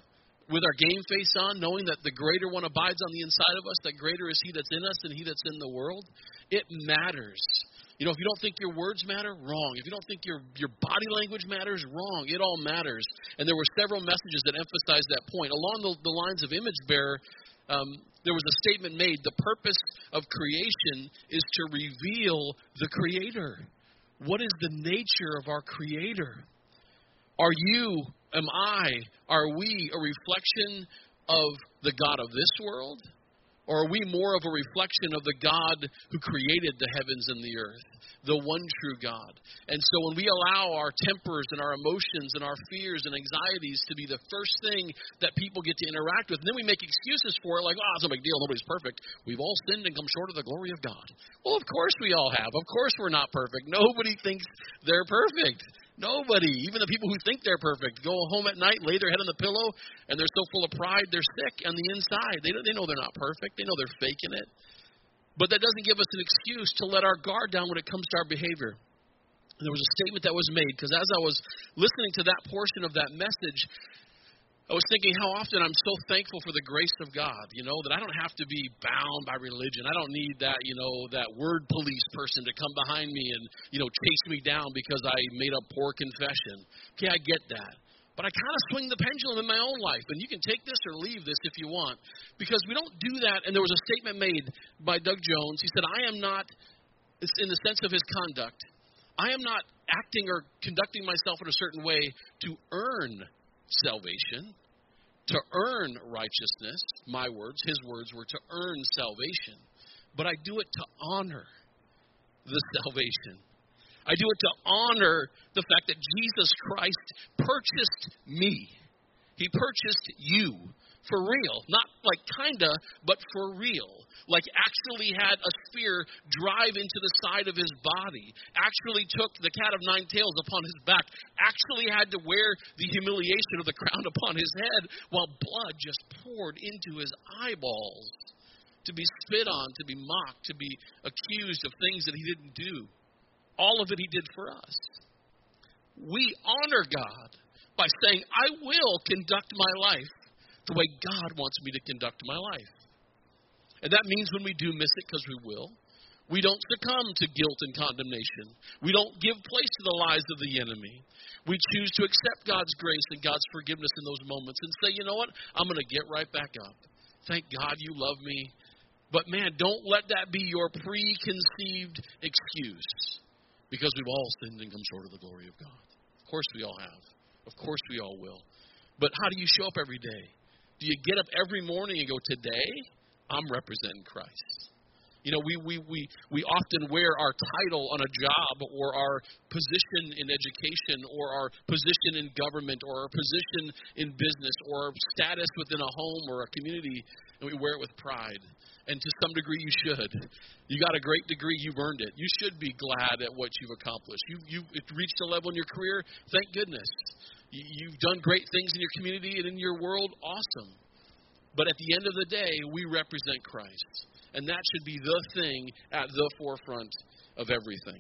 with our game face on, knowing that the greater one abides on the inside of us, that greater is he that's in us than he that's in the world, it matters. You know, if you don't think your words matter, wrong. If you don't think your, your body language matters, wrong. It all matters. And there were several messages that emphasized that point. Along the, the lines of image bearer, um, there was a statement made, the purpose of creation is to reveal the Creator. What is the nature of our Creator? Are you, am I, are we a reflection of the God of this world? Or are we more of a reflection of the God who created the heavens and the earth, the one true God? And so when we allow our tempers and our emotions and our fears and anxieties to be the first thing that people get to interact with, and then we make excuses for it, like, oh, it's no big deal, nobody's perfect. We've all sinned and come short of the glory of God. Well, of course we all have. Of course we're not perfect. Nobody thinks they're perfect. Nobody, even the people who think they're perfect, go home at night, lay their head on the pillow, and they're so full of pride, they're sick on the inside. They, they know they're not perfect. They know they're faking it. But that doesn't give us an excuse to let our guard down when it comes to our behavior. And there was a statement that was made, because as I was listening to that portion of that message, I was thinking how often I'm so thankful for the grace of God, you know, that I don't have to be bound by religion. I don't need that, you know, that word police person to come behind me and, you know, chase me down because I made a poor confession. Okay, I get that. But I kind of swing the pendulum in my own life, and you can take this or leave this if you want, because we don't do that. And there was a statement made by Doug Jones. He said, I am not, in the sense of his conduct, I am not acting or conducting myself in a certain way to earn salvation, to earn righteousness. My words, his words were to earn salvation. But I do it to honor the salvation. I do it to honor the fact that Jesus Christ purchased me. He purchased you for real. Not like kinda, but for real. Like actually had a spear drive into the side of his body. Actually took the cat of nine tails upon his back. Actually had to wear the humiliation of the crown upon his head while blood just poured into his eyeballs. To be spit on, to be mocked, to be accused of things that he didn't do. All of it he did for us. We honor God by saying, I will conduct my life the way God wants me to conduct my life. And that means when we do miss it, because we will, we don't succumb to guilt and condemnation. We don't give place to the lies of the enemy. We choose to accept God's grace and God's forgiveness in those moments and say, you know what, I'm going to get right back up. Thank God you love me. But man, don't let that be your preconceived excuse, because we've all sinned and come short of the glory of God. Of course we all have. Of course we all will. But how do you show up every day? Do you get up every morning and go, today I'm representing Christ? You know, we, we, we, we often wear our title on a job, or our position in education, or our position in government, or our position in business, or our status within a home or a community, and we wear it with pride. And to some degree you should. You got a great degree, you've earned it. You should be glad at what you've accomplished. You, you've reached a level in your career, thank goodness. You've done great things in your community and in your world, awesome. But at the end of the day, we represent Christ. And that should be the thing at the forefront of everything.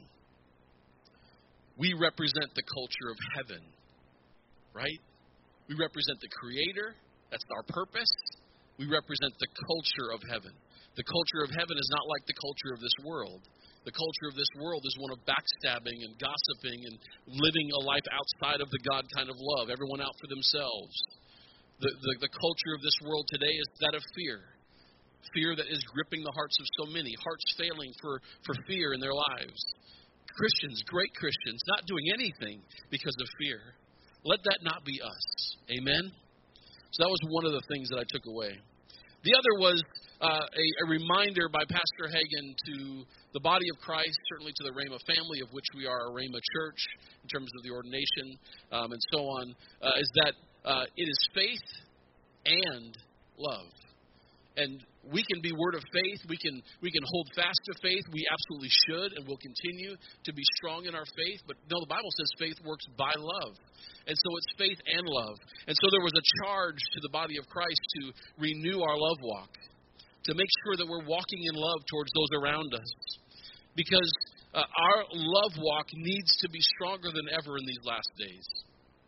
We represent the culture of heaven, right? We represent the Creator. That's our purpose. We represent the culture of heaven. The culture of heaven is not like the culture of this world. The culture of this world is one of backstabbing and gossiping and living a life outside of the God kind of love, everyone out for themselves. The, the, the culture of this world today is that of fear. Fear that is gripping the hearts of so many. Hearts failing for, for fear in their lives. Christians, great Christians, not doing anything because of fear. Let that not be us. Amen? So that was one of the things that I took away. The other was uh, a, a reminder by Pastor Hagen to the body of Christ, certainly to the Rhema family, of which we are a Rhema church in terms of the ordination um, and so on, uh, is that uh, it is faith and love. And we can be word of faith. We can we can hold fast to faith. We absolutely should and will continue to be strong in our faith. But no, the Bible says faith works by love. And so it's faith and love. And so there was a charge to the body of Christ to renew our love walk, to make sure that we're walking in love towards those around us. Because uh, our love walk needs to be stronger than ever in these last days.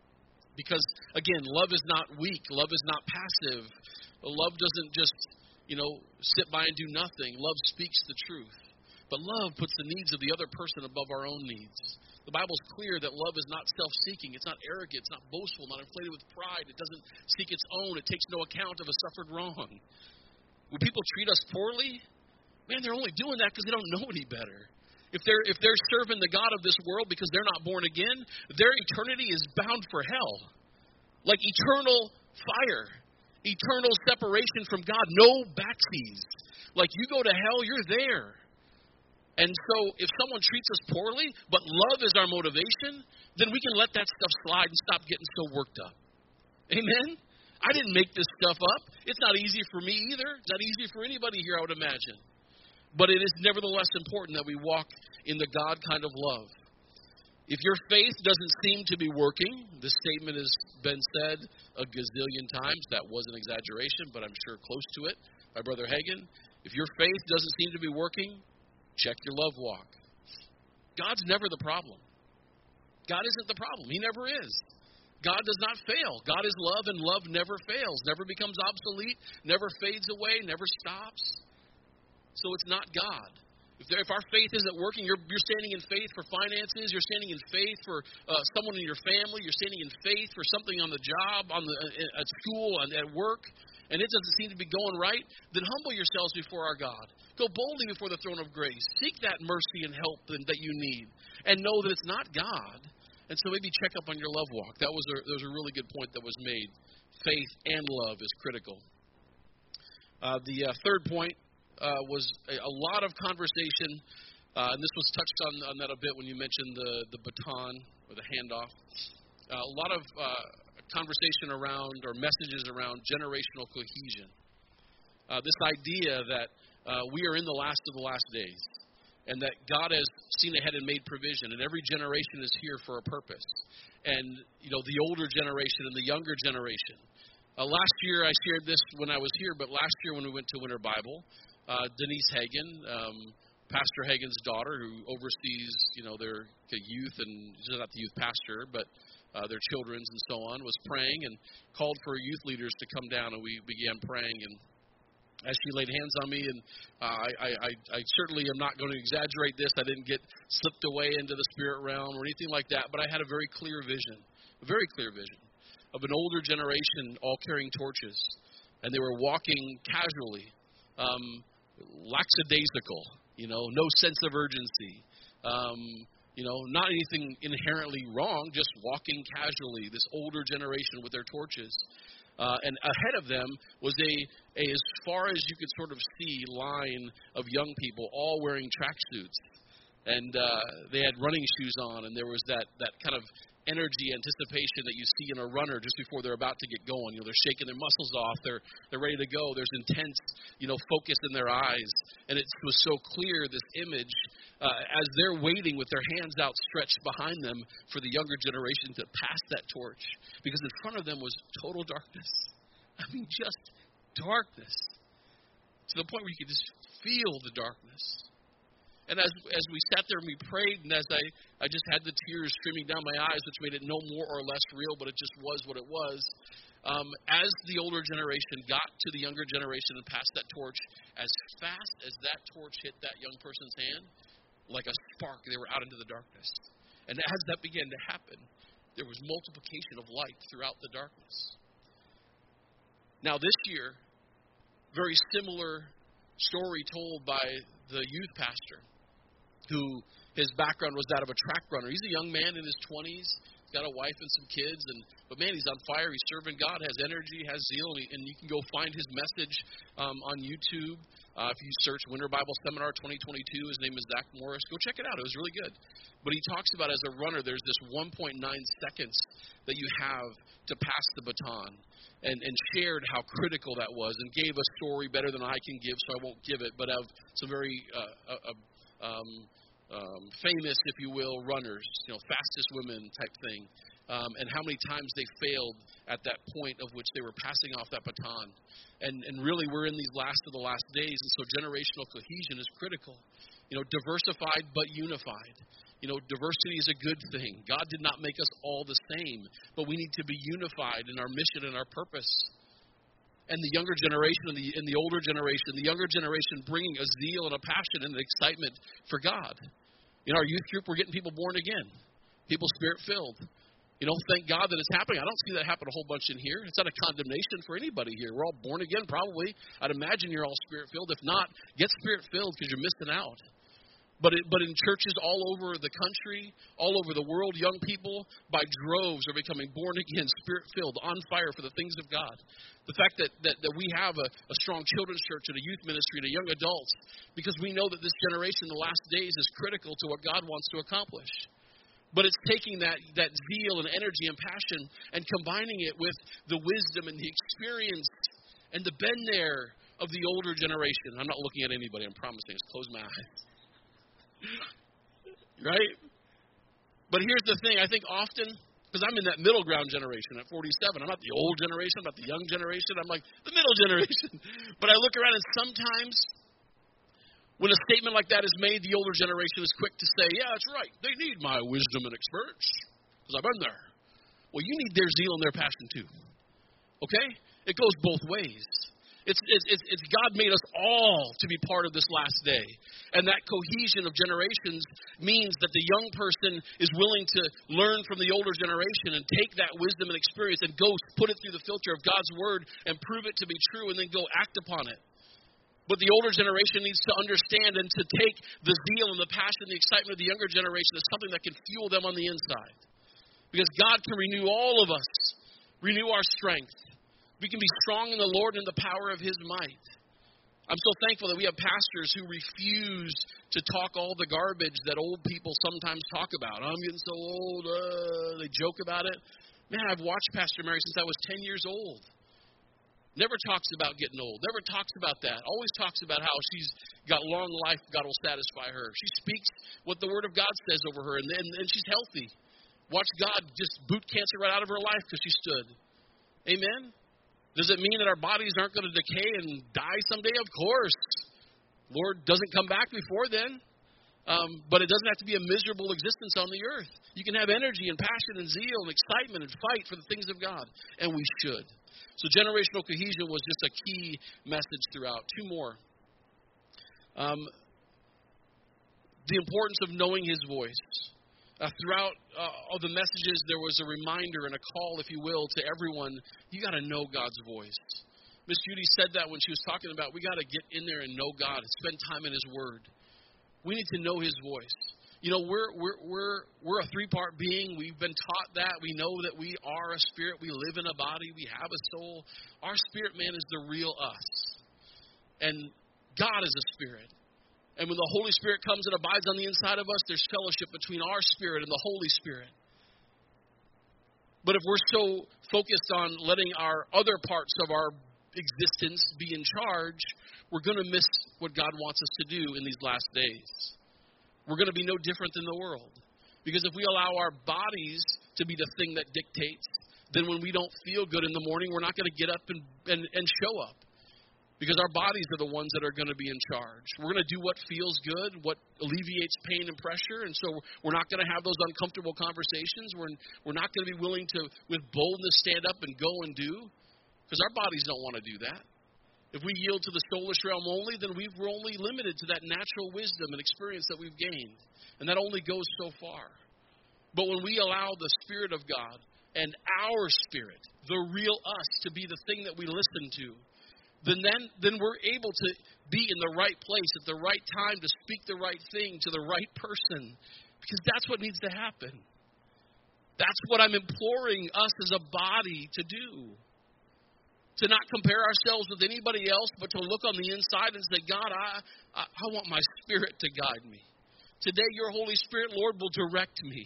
Because, again, love is not weak. Love is not passive. Love doesn't just, you know, sit by and do nothing. Love speaks the truth. But love puts the needs of the other person above our own needs. The Bible's clear that love is not self-seeking. It's not arrogant. It's not boastful, not inflated with pride. It doesn't seek its own. It takes no account of a suffered wrong. When people treat us poorly, man, they're only doing that because they don't know any better. If they're if they're serving the God of this world because they're not born again, their eternity is bound for hell. Like eternal fire, eternal separation from God, no backseas. Like you go to hell, you're there. And so if someone treats us poorly, but love is our motivation, then we can let that stuff slide and stop getting so worked up. Amen? I didn't make this stuff up. It's not easy for me either. It's not easy for anybody here, I would imagine. But it is nevertheless important that we walk in the God kind of love. If your faith doesn't seem to be working, this statement has been said a gazillion times. That was an exaggeration, but I'm sure close to it by Brother Hagin. If your faith doesn't seem to be working, check your love walk. God's never the problem. God isn't the problem. He never is. God does not fail. God is love, and love never fails, never becomes obsolete, never fades away, never stops. So it's not God. If, there, if our faith isn't working, you're, you're standing in faith for finances, you're standing in faith for uh, someone in your family, you're standing in faith for something on the job, on the at school, and at work, and it doesn't seem to be going right, then humble yourselves before our God. Go boldly before the throne of grace. Seek that mercy and help that you need, and know that it's not God. And so maybe check up on your love walk. That was a, that was a really good point that was made. Faith and love is critical. Uh, the uh, third point Uh, was a, a lot of conversation, uh, and this was touched on, on that a bit when you mentioned the, the baton or the handoff. Uh, a lot of uh, conversation around or messages around generational cohesion. Uh, this idea that uh, we are in the last of the last days, and that God has seen ahead and made provision, and every generation is here for a purpose. And, you know, the older generation and the younger generation. Uh, last year, I shared this when I was here, but last year when we went to Winter Bible, Uh, Denise Hagin, um, Pastor Hagin's daughter, who oversees, you know, their the youth, and she's not the youth pastor, but uh, their children's and so on, was praying and called for youth leaders to come down, and we began praying. And as she laid hands on me, and uh, I, I, I certainly am not going to exaggerate this. I didn't get slipped away into the spirit realm or anything like that, but I had a very clear vision, a very clear vision of an older generation all carrying torches, and they were walking casually. Um, lackadaisical, you know, no sense of urgency, um, you know, not anything inherently wrong, just walking casually, this older generation with their torches. Uh, and ahead of them was a, a, as far as you could sort of see, line of young people all wearing tracksuits. And uh, they had running shoes on, and there was that, that kind of energy, anticipation that you see in a runner just before they're about to get going. You know, they're shaking their muscles off. They're they're ready to go. There's intense, you know, focus in their eyes. And it was so clear, this image, uh, as they're waiting with their hands outstretched behind them for the younger generation to pass that torch. Because in front of them was total darkness. I mean, just darkness. To the point where you could just feel the darkness. And as as we sat there and we prayed, and as I, I just had the tears streaming down my eyes, which made it no more or less real, but it just was what it was, um, as the older generation got to the younger generation and passed that torch, as fast as that torch hit that young person's hand, like a spark, they were out into the darkness. And as that began to happen, there was multiplication of light throughout the darkness. Now this year, very similar story told by the youth pastor, who his background was that of a track runner. He's a young man in his twenties. He's got a wife and some kids, and but man, he's on fire. He's serving God, has energy, has zeal, and, he, and you can go find his message um, on YouTube. Uh, if you search Winter Bible Seminar twenty twenty-two, his name is Zach Morris. Go check it out. It was really good. But he talks about, as a runner, there's this one point nine seconds that you have to pass the baton, and, and shared how critical that was, and gave a story better than I can give, so I won't give it, but of some very uh, uh, um, um, famous, if you will, runners, you know, fastest women type thing, um, and how many times they failed at that point of which they were passing off that baton. And, and really, we're in these last of the last days, and so generational cohesion is critical. You know, diversified but unified. You know, diversity is a good thing. God did not make us all the same, but we need to be unified in our mission and our purpose. And the younger generation and the, and the older generation, the younger generation bringing a zeal and a passion and an excitement for God. In our youth group, we're getting people born again, people spirit-filled. You know, thank God that it's happening. I don't see that happen a whole bunch in here. It's not a condemnation for anybody here. We're all born again, probably. I'd imagine you're all spirit-filled. If not, get spirit-filled because you're missing out. But it, but in churches all over the country, all over the world, young people by droves are becoming born again, spirit-filled, on fire for the things of God. The fact that, that, that we have a, a strong children's church and a youth ministry and a young adults, because we know that this generation in the last days is critical to what God wants to accomplish. But it's taking that, that zeal and energy and passion and combining it with the wisdom and the experience and the been there of the older generation. I'm not looking at anybody, I'm promising. Just close my eyes. Right? But here's the thing. I think often, because I'm in that middle ground generation at forty-seven. I'm not the old generation. I'm not the young generation. I'm like the middle generation. But I look around and sometimes when a statement like that is made, the older generation is quick to say, yeah, that's right. They need my wisdom and experience because I've been there. Well, you need their zeal and their passion too. Okay? It goes both ways. It's, it's, it's God made us all to be part of this last day. And that cohesion of generations means that the young person is willing to learn from the older generation and take that wisdom and experience and go put it through the filter of God's word and prove it to be true and then go act upon it. But the older generation needs to understand and to take the zeal and the passion and the excitement of the younger generation as something that can fuel them on the inside. Because God can renew all of us, renew our strength. We can be strong in the Lord and the power of His might. I'm so thankful that we have pastors who refuse to talk all the garbage that old people sometimes talk about. I'm getting so old. Uh, they joke about it. Man, I've watched Pastor Mary since I was ten years old. Never talks about getting old. Never talks about that. Always talks about how she's got long life. God will satisfy her. She speaks what the Word of God says over her, and, and, and she's healthy. Watch God just boot cancer right out of her life because she stood. Amen? Does it mean that our bodies aren't going to decay and die someday? Of course. Lord doesn't come back before then. Um, but it doesn't have to be a miserable existence on the earth. You can have energy and passion and zeal and excitement and fight for the things of God. And we should. So generational cohesion was just a key message throughout. Two more. Um, the importance of knowing His voice. Uh, throughout uh, all the messages, there was a reminder and a call, if you will, to everyone. You got to know God's voice. Miss Judy said that when she was talking about we got to get in there and know God and spend time in His Word. We need to know His voice. You know, we're we're we're we're a three-part being. We've been taught that. We know that we are a spirit. We live in a body. We have a soul. Our spirit man is the real us, and God is a spirit. And when the Holy Spirit comes and abides on the inside of us, there's fellowship between our spirit and the Holy Spirit. But if we're so focused on letting our other parts of our existence be in charge, we're going to miss what God wants us to do in these last days. We're going to be no different than the world. Because if we allow our bodies to be the thing that dictates, then when we don't feel good in the morning, we're not going to get up and, and, and show up. Because our bodies are the ones that are going to be in charge. We're going to do what feels good, what alleviates pain and pressure. And so we're not going to have those uncomfortable conversations. We're, we're not going to be willing to, with boldness, stand up and go and do. Because our bodies don't want to do that. If we yield to the soulish realm only, then we've, we're only limited to that natural wisdom and experience that we've gained. And that only goes so far. But when we allow the Spirit of God and our spirit, the real us, to be the thing that we listen to, then, then then we're able to be in the right place at the right time to speak the right thing to the right person. Because that's what needs to happen. That's what I'm imploring us as a body to do. To not compare ourselves with anybody else, but to look on the inside and say, God, I, I, I want my Spirit to guide me. Today, your Holy Spirit, Lord, will direct me.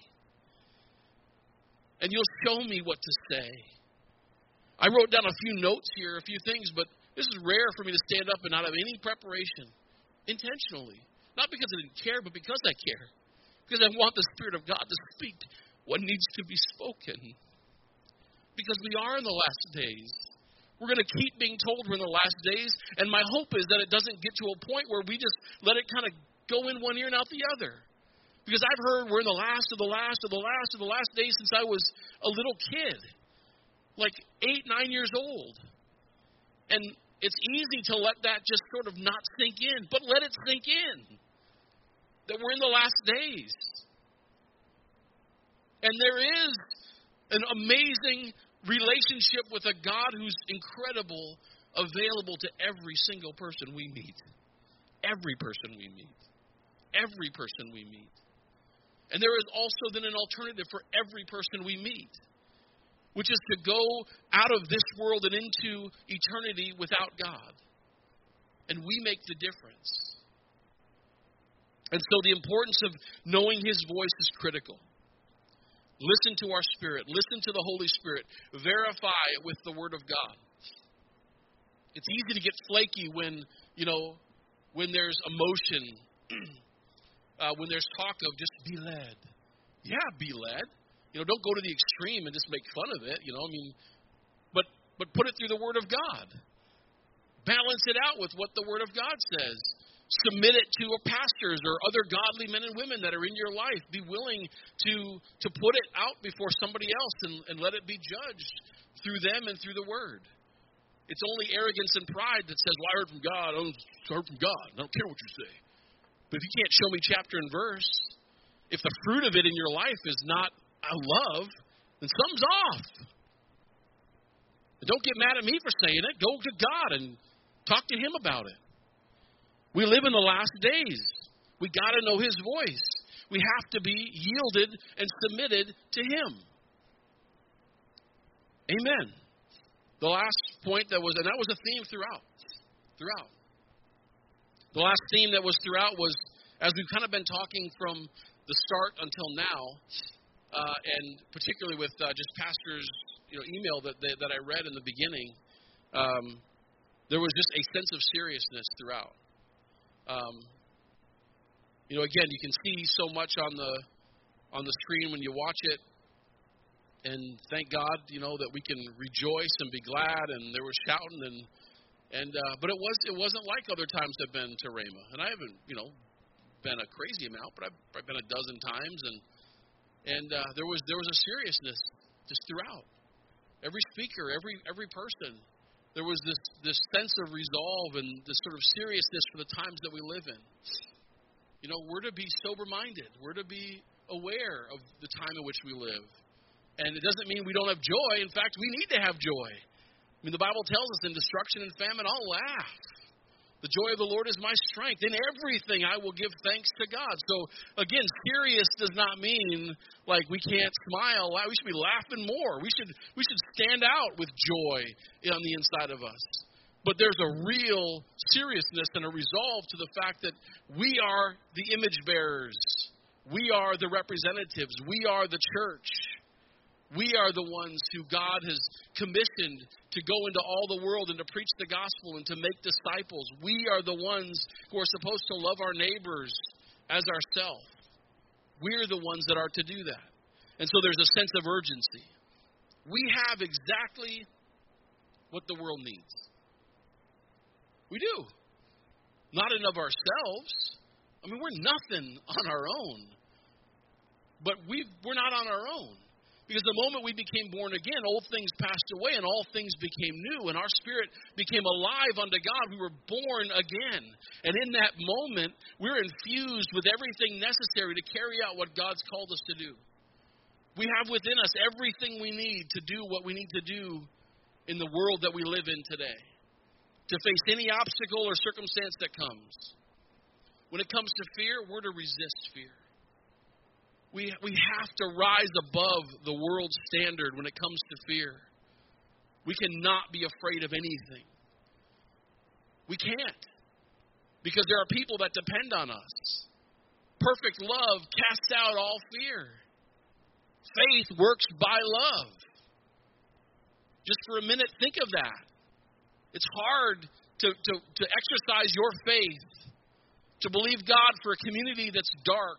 And you'll show me what to say. I wrote down a few notes here, a few things, but this is rare for me to stand up and not have any preparation, intentionally. Not because I didn't care, but because I care. Because I want the Spirit of God to speak what needs to be spoken. Because we are in the last days. We're going to keep being told we're in the last days, and my hope is that it doesn't get to a point where we just let it kind of go in one ear and out the other. Because I've heard we're in the last of the last of the last of the last days since I was a little kid, like eight, nine years old. And it's easy to let that just sort of not sink in, but let it sink in that we're in the last days. And there is an amazing relationship with a God who's incredible, available to every single person we meet. Every person we meet. Every person we meet. And there is also then an alternative for every person we meet, which is to go out of this world and into eternity without God. And we make the difference. And so the importance of knowing His voice is critical. Listen to our Spirit. Listen to the Holy Spirit. Verify it with the Word of God. It's easy to get flaky when, you know, when there's emotion, uh, when there's talk of just be led. Yeah, be led. You know, don't go to the extreme and just make fun of it. You know, I mean, but but put it through the Word of God. Balance it out with what the Word of God says. Submit it to pastors or other godly men and women that are in your life. Be willing to to put it out before somebody else and, and let it be judged through them and through the Word. It's only arrogance and pride that says, well, I heard from God. I heard from God. I don't care what you say. But if you can't show me chapter and verse, if the fruit of it in your life is not I love, then something's off. And don't get mad at me for saying it. Go to God and talk to Him about it. We live in the last days. We got to know His voice. We have to be yielded and submitted to Him. Amen. The last point that was, and that was a theme throughout. Throughout. The last theme that was throughout was, as we've kind of been talking from the start until now, uh, and particularly with uh, just Pastor's you know, email that they, that I read in the beginning, um, there was just a sense of seriousness throughout. Um, you know, again, you can see so much on the on the screen when you watch it, and thank God, you know, that we can rejoice and be glad. And there was shouting, and and uh, but it was it wasn't like other times I've been to Rhema, and I haven't, you know, been a crazy amount, but I've, I've been a dozen times, and and uh, there was there was a seriousness just throughout. Every speaker, every every person. There was this, this sense of resolve and this sort of seriousness for the times that we live in. You know, we're to be sober-minded. We're to be aware of the time in which we live. And it doesn't mean we don't have joy. In fact, we need to have joy. I mean, the Bible tells us in destruction and famine, I'll laugh. The joy of the Lord is my strength. In everything I will give thanks to God. So, again, serious does not mean like we can't smile. We should be laughing more. We should we should stand out with joy on the inside of us. But there's a real seriousness and a resolve to the fact that we are the image bearers. We are the representatives. We are the church. We are the ones who God has commissioned to go into all the world and to preach the gospel and to make disciples. We are the ones who are supposed to love our neighbors as ourselves. We're the ones that are to do that. And so there's a sense of urgency. We have exactly what the world needs. We do. Not in of ourselves. I mean, we're nothing on our own. But we we're not on our own. Because the moment we became born again, old things passed away and all things became new. And our spirit became alive unto God. We were born again. And in that moment, we're infused with everything necessary to carry out what God's called us to do. We have within us everything we need to do what we need to do in the world that we live in today. To face any obstacle or circumstance that comes. When it comes to fear, we're to resist fear. We we have to rise above the world's standard when it comes to fear. We cannot be afraid of anything. We can't. Because there are people that depend on us. Perfect love casts out all fear. Faith works by love. Just for a minute, think of that. It's hard to, to, to exercise your faith, to believe God for a community that's dark,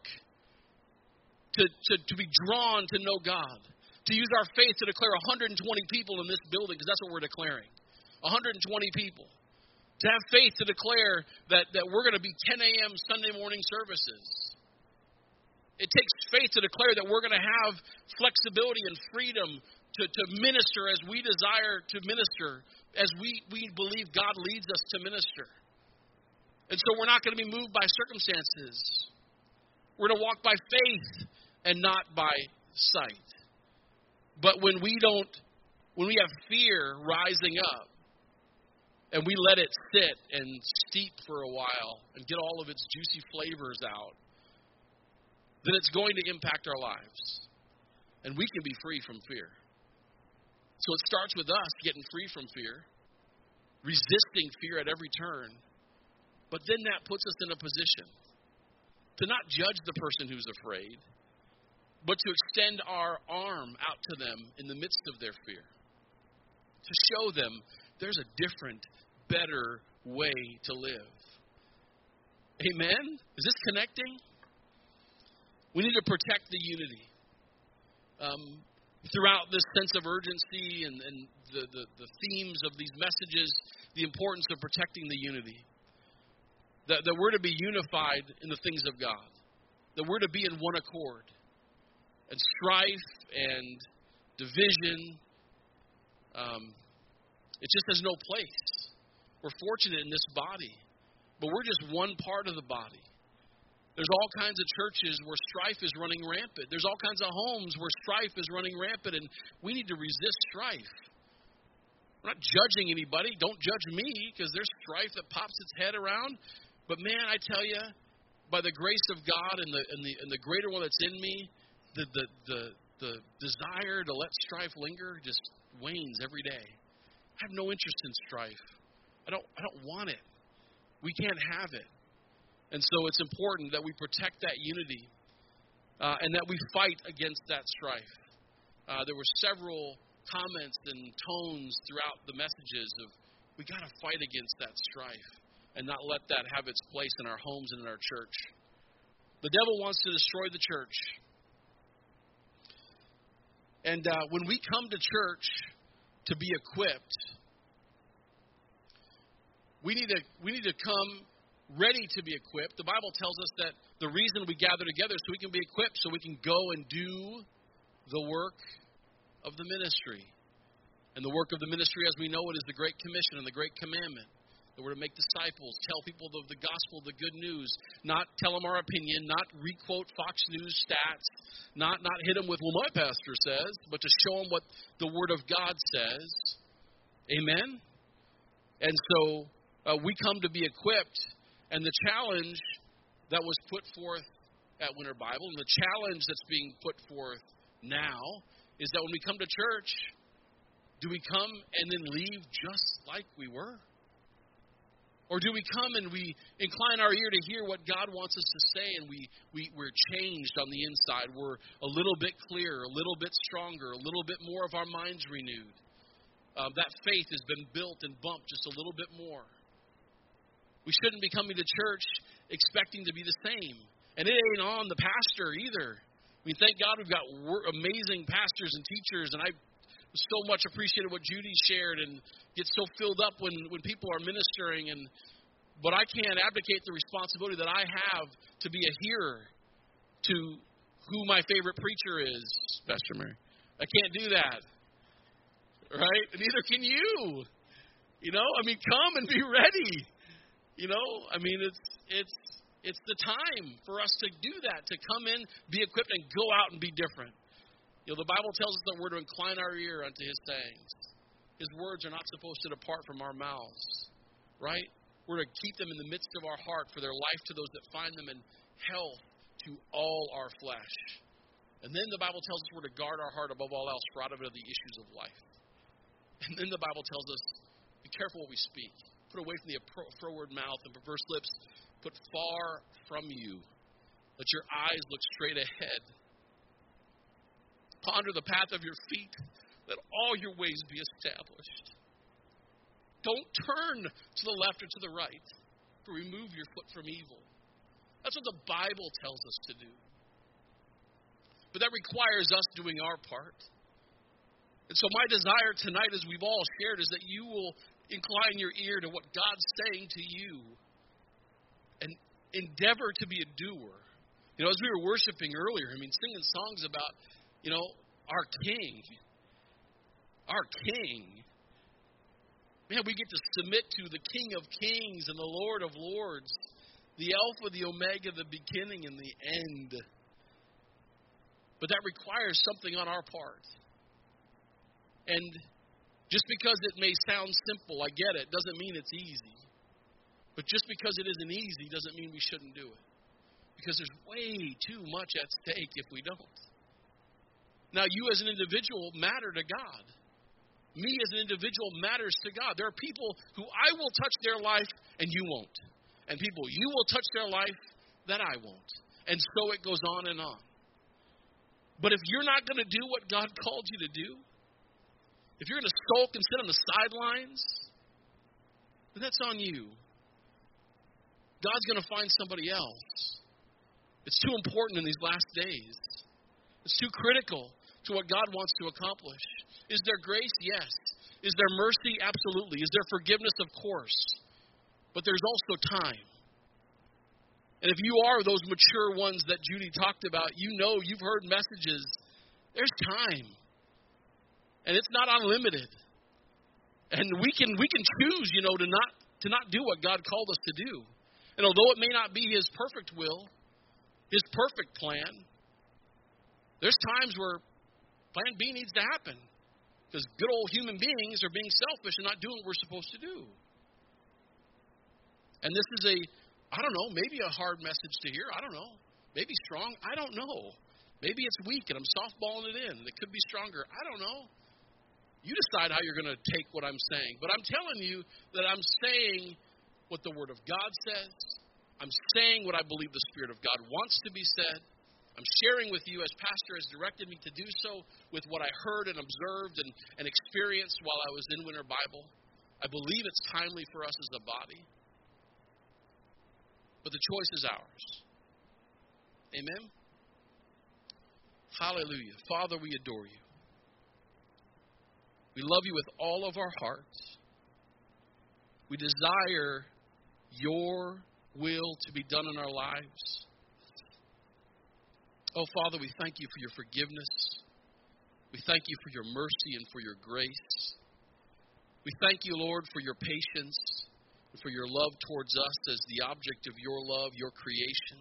To, to, to be drawn to know God, to use our faith to declare one hundred twenty people in this building, because that's what we're declaring, one hundred twenty people. To have faith to declare that, that we're going to be ten a.m. Sunday morning services. It takes faith to declare that we're going to have flexibility and freedom to, to minister as we desire to minister, as we, we believe God leads us to minister. And so we're not going to be moved by circumstances. We're going to walk by faith and not by sight. But when we don't, when we have fear rising up, and we let it sit and steep for a while and get all of its juicy flavors out, then it's going to impact our lives. And we can be free from fear. So it starts with us getting free from fear, resisting fear at every turn. But then that puts us in a position to not judge the person who's afraid, but to extend our arm out to them in the midst of their fear. To show them there's a different, better way to live. Amen? Is this connecting? We need to protect the unity. Um, throughout this sense of urgency and, and the, the, the themes of these messages, the importance of protecting the unity. That, that we're to be unified in the things of God. That we're to be in one accord. And strife and division, um, it just has no place. We're fortunate in this body, but we're just one part of the body. There's all kinds of churches where strife is running rampant. There's all kinds of homes where strife is running rampant, and we need to resist strife. We're not judging anybody. Don't judge me, because there's strife that pops its head around. But man, I tell you, by the grace of God and the and the and the greater one that's in me, the the the, the desire to let strife linger just wanes every day. I have no interest in strife. I don't I don't want it. We can't have it. And so it's important that we protect that unity uh, and that we fight against that strife. Uh, there were several comments and tones throughout the messages of we got to fight against that strife and not let that have its place in our homes and in our church. The devil wants to destroy the church. And uh, when we come to church to be equipped, we need to we need to come ready to be equipped. The Bible tells us that the reason we gather together is so we can be equipped, so we can go and do the work of the ministry. And the work of the ministry, as we know it, is the Great Commission and the Great Commandment. That we're to make disciples, tell people the, the gospel, the good news, not tell them our opinion, not re-quote Fox News stats, not, not hit them with, well, my pastor says, but to show them what the Word of God says. Amen? And so uh, we come to be equipped. And the challenge that was put forth at Winter Bible, and the challenge that's being put forth now, is that when we come to church, do we come and then leave just like we were? Or do we come and we incline our ear to hear what God wants us to say, and we, we, we're changed on the inside? We're a little bit clearer, a little bit stronger, a little bit more of our minds renewed. Uh, that faith has been built and bumped just a little bit more. We shouldn't be coming to church expecting to be the same. And it ain't on the pastor either. I mean, thank God we've got amazing pastors and teachers, and I so much appreciated what Judy shared and get so filled up when, when people are ministering. And but I can't abdicate the responsibility that I have to be a hearer to who my favorite preacher is, Pastor Mary. I can't do that. Right? And neither can you. You know, I mean, come and be ready. You know, I mean, it's it's it's the time for us to do that, to come in, be equipped, and go out and be different. You know, the Bible tells us that we're to incline our ear unto His sayings. His words are not supposed to depart from our mouths, right? We're to keep them in the midst of our heart for their life to those that find them, and health to all our flesh. And then the Bible tells us we're to guard our heart above all else, for out of it are the issues of life. And then the Bible tells us, be careful what we speak. Put away from the froward mouth and perverse lips. Put far from you. Let your eyes look straight ahead. Ponder the path of your feet. Let all your ways be established. Don't turn to the left or to the right, but remove your foot from evil. That's what the Bible tells us to do. But that requires us doing our part. And so my desire tonight, as we've all shared, is that you will incline your ear to what God's saying to you and endeavor to be a doer. You know, as we were worshiping earlier, I mean, singing songs about, you know, our King. Our King. Man, we get to submit to the King of Kings and the Lord of Lords, the Alpha, the Omega, the beginning and the end. But that requires something on our part. And just because it may sound simple, I get it, doesn't mean it's easy. But just because it isn't easy doesn't mean we shouldn't do it. Because there's way too much at stake if we don't. Now, you as an individual matter to God. Me as an individual matters to God. There are people who I will touch their life and you won't. And people you will touch their life that I won't. And so it goes on and on. But if you're not going to do what God called you to do, if you're going to sulk and sit on the sidelines, then that's on you. God's going to find somebody else. It's too important in these last days. It's too critical to what God wants to accomplish. Is there grace? Yes. Is there mercy? Absolutely. Is there forgiveness? Of course. But there's also time. And if you are those mature ones that Judy talked about, you know, you've heard messages. There's time. And it's not unlimited. And we can we can choose, you know, to not to not do what God called us to do. And although it may not be His perfect will, His perfect plan, there's times where plan B needs to happen. Because good old human beings are being selfish and not doing what we're supposed to do. And this is a, I don't know, maybe a hard message to hear. I don't know. Maybe strong. I don't know. Maybe it's weak and I'm softballing it in. It could be stronger. I don't know. You decide how you're going to take what I'm saying. But I'm telling you that I'm saying what the Word of God says. I'm saying what I believe the Spirit of God wants to be said. I'm sharing with you as Pastor has directed me to do so with what I heard and observed and, and experienced while I was in Winter Bible. I believe it's timely for us as a body. But the choice is ours. Amen? Hallelujah. Father, we adore you. We love you with all of our hearts. We desire your will to be done in our lives. Oh, Father, we thank you for your forgiveness. We thank you for your mercy and for your grace. We thank you, Lord, for your patience and for your love towards us as the object of your love, your creation.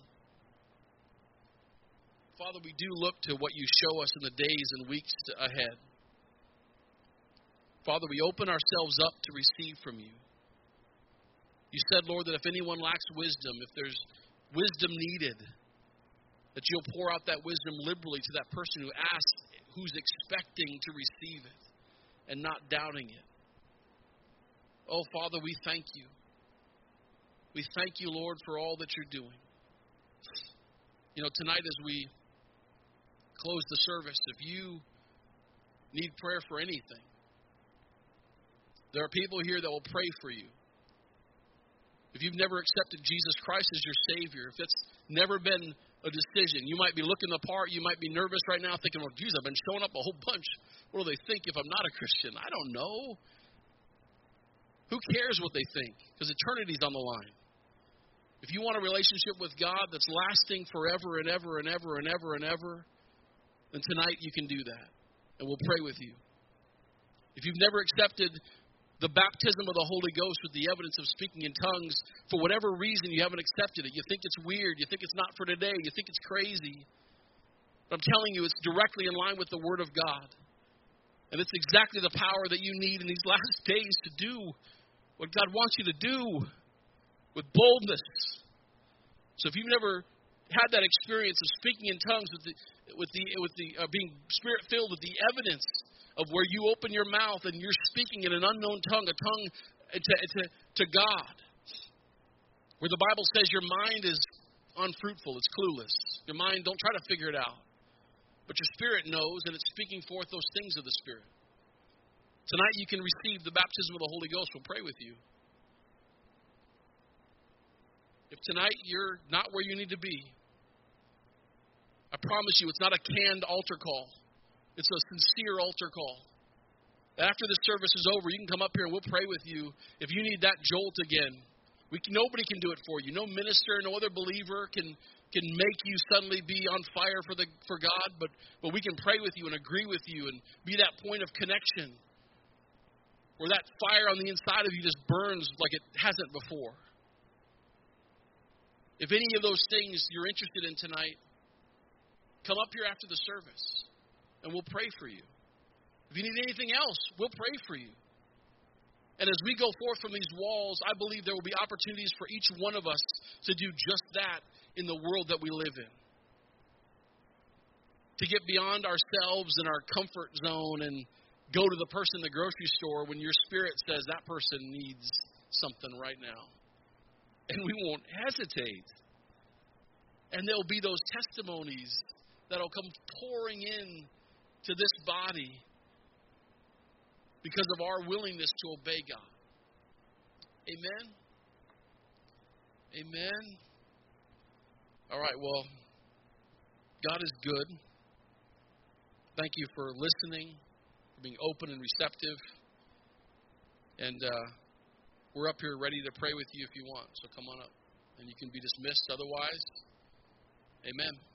Father, we do look to what you show us in the days and weeks ahead. Father, we open ourselves up to receive from you. You said, Lord, that if anyone lacks wisdom, if there's wisdom needed, that you'll pour out that wisdom liberally to that person who asks, who's expecting to receive it and not doubting it. Oh, Father, we thank you. We thank you, Lord, for all that you're doing. You know, tonight as we close the service, if you need prayer for anything, there are people here that will pray for you. If you've never accepted Jesus Christ as your Savior, if it's never been a decision, you might be looking the part, you might be nervous right now thinking, well, geez, I've been showing up a whole bunch. What do they think if I'm not a Christian? I don't know. Who cares what they think? Because eternity's on the line. If you want a relationship with God that's lasting forever and ever and ever and ever and ever, then tonight you can do that. And we'll pray with you. If you've never accepted the baptism of the Holy Ghost with the evidence of speaking in tongues, for whatever reason you haven't accepted it, you think it's weird, you think it's not for today, you think it's crazy. But I'm telling you, it's directly in line with the Word of God. And it's exactly the power that you need in these last days to do what God wants you to do with boldness. So if you've never had that experience of speaking in tongues with the with the with the uh, being Spirit-filled with the evidence of where you open your mouth and you're speaking in an unknown tongue, a tongue to, to, to God, where the Bible says your mind is unfruitful, it's clueless. Your mind, don't try to figure it out. But your spirit knows, and it's speaking forth those things of the Spirit. Tonight you can receive the baptism of the Holy Ghost. We'll pray with you. If tonight you're not where you need to be, I promise you it's not a canned altar call. It's a sincere altar call. After the service is over, you can come up here and we'll pray with you. If you need that jolt again, we can, nobody can do it for you. No minister, no other believer can, can make you suddenly be on fire for the for God, but, but we can pray with you and agree with you and be that point of connection where that fire on the inside of you just burns like it hasn't before. If any of those things you're interested in tonight, come up here after the service and we'll pray for you. If you need anything else, we'll pray for you. And as we go forth from these walls, I believe there will be opportunities for each one of us to do just that in the world that we live in. To get beyond ourselves and our comfort zone and go to the person in the grocery store when your spirit says that person needs something right now. And we won't hesitate. And there'll be those testimonies that'll come pouring in to this body because of our willingness to obey God. Amen? Amen? All right, well, God is good. Thank you for listening, for being open and receptive. And uh, we're up here ready to pray with you if you want. So come on up. And you can be dismissed otherwise. Amen.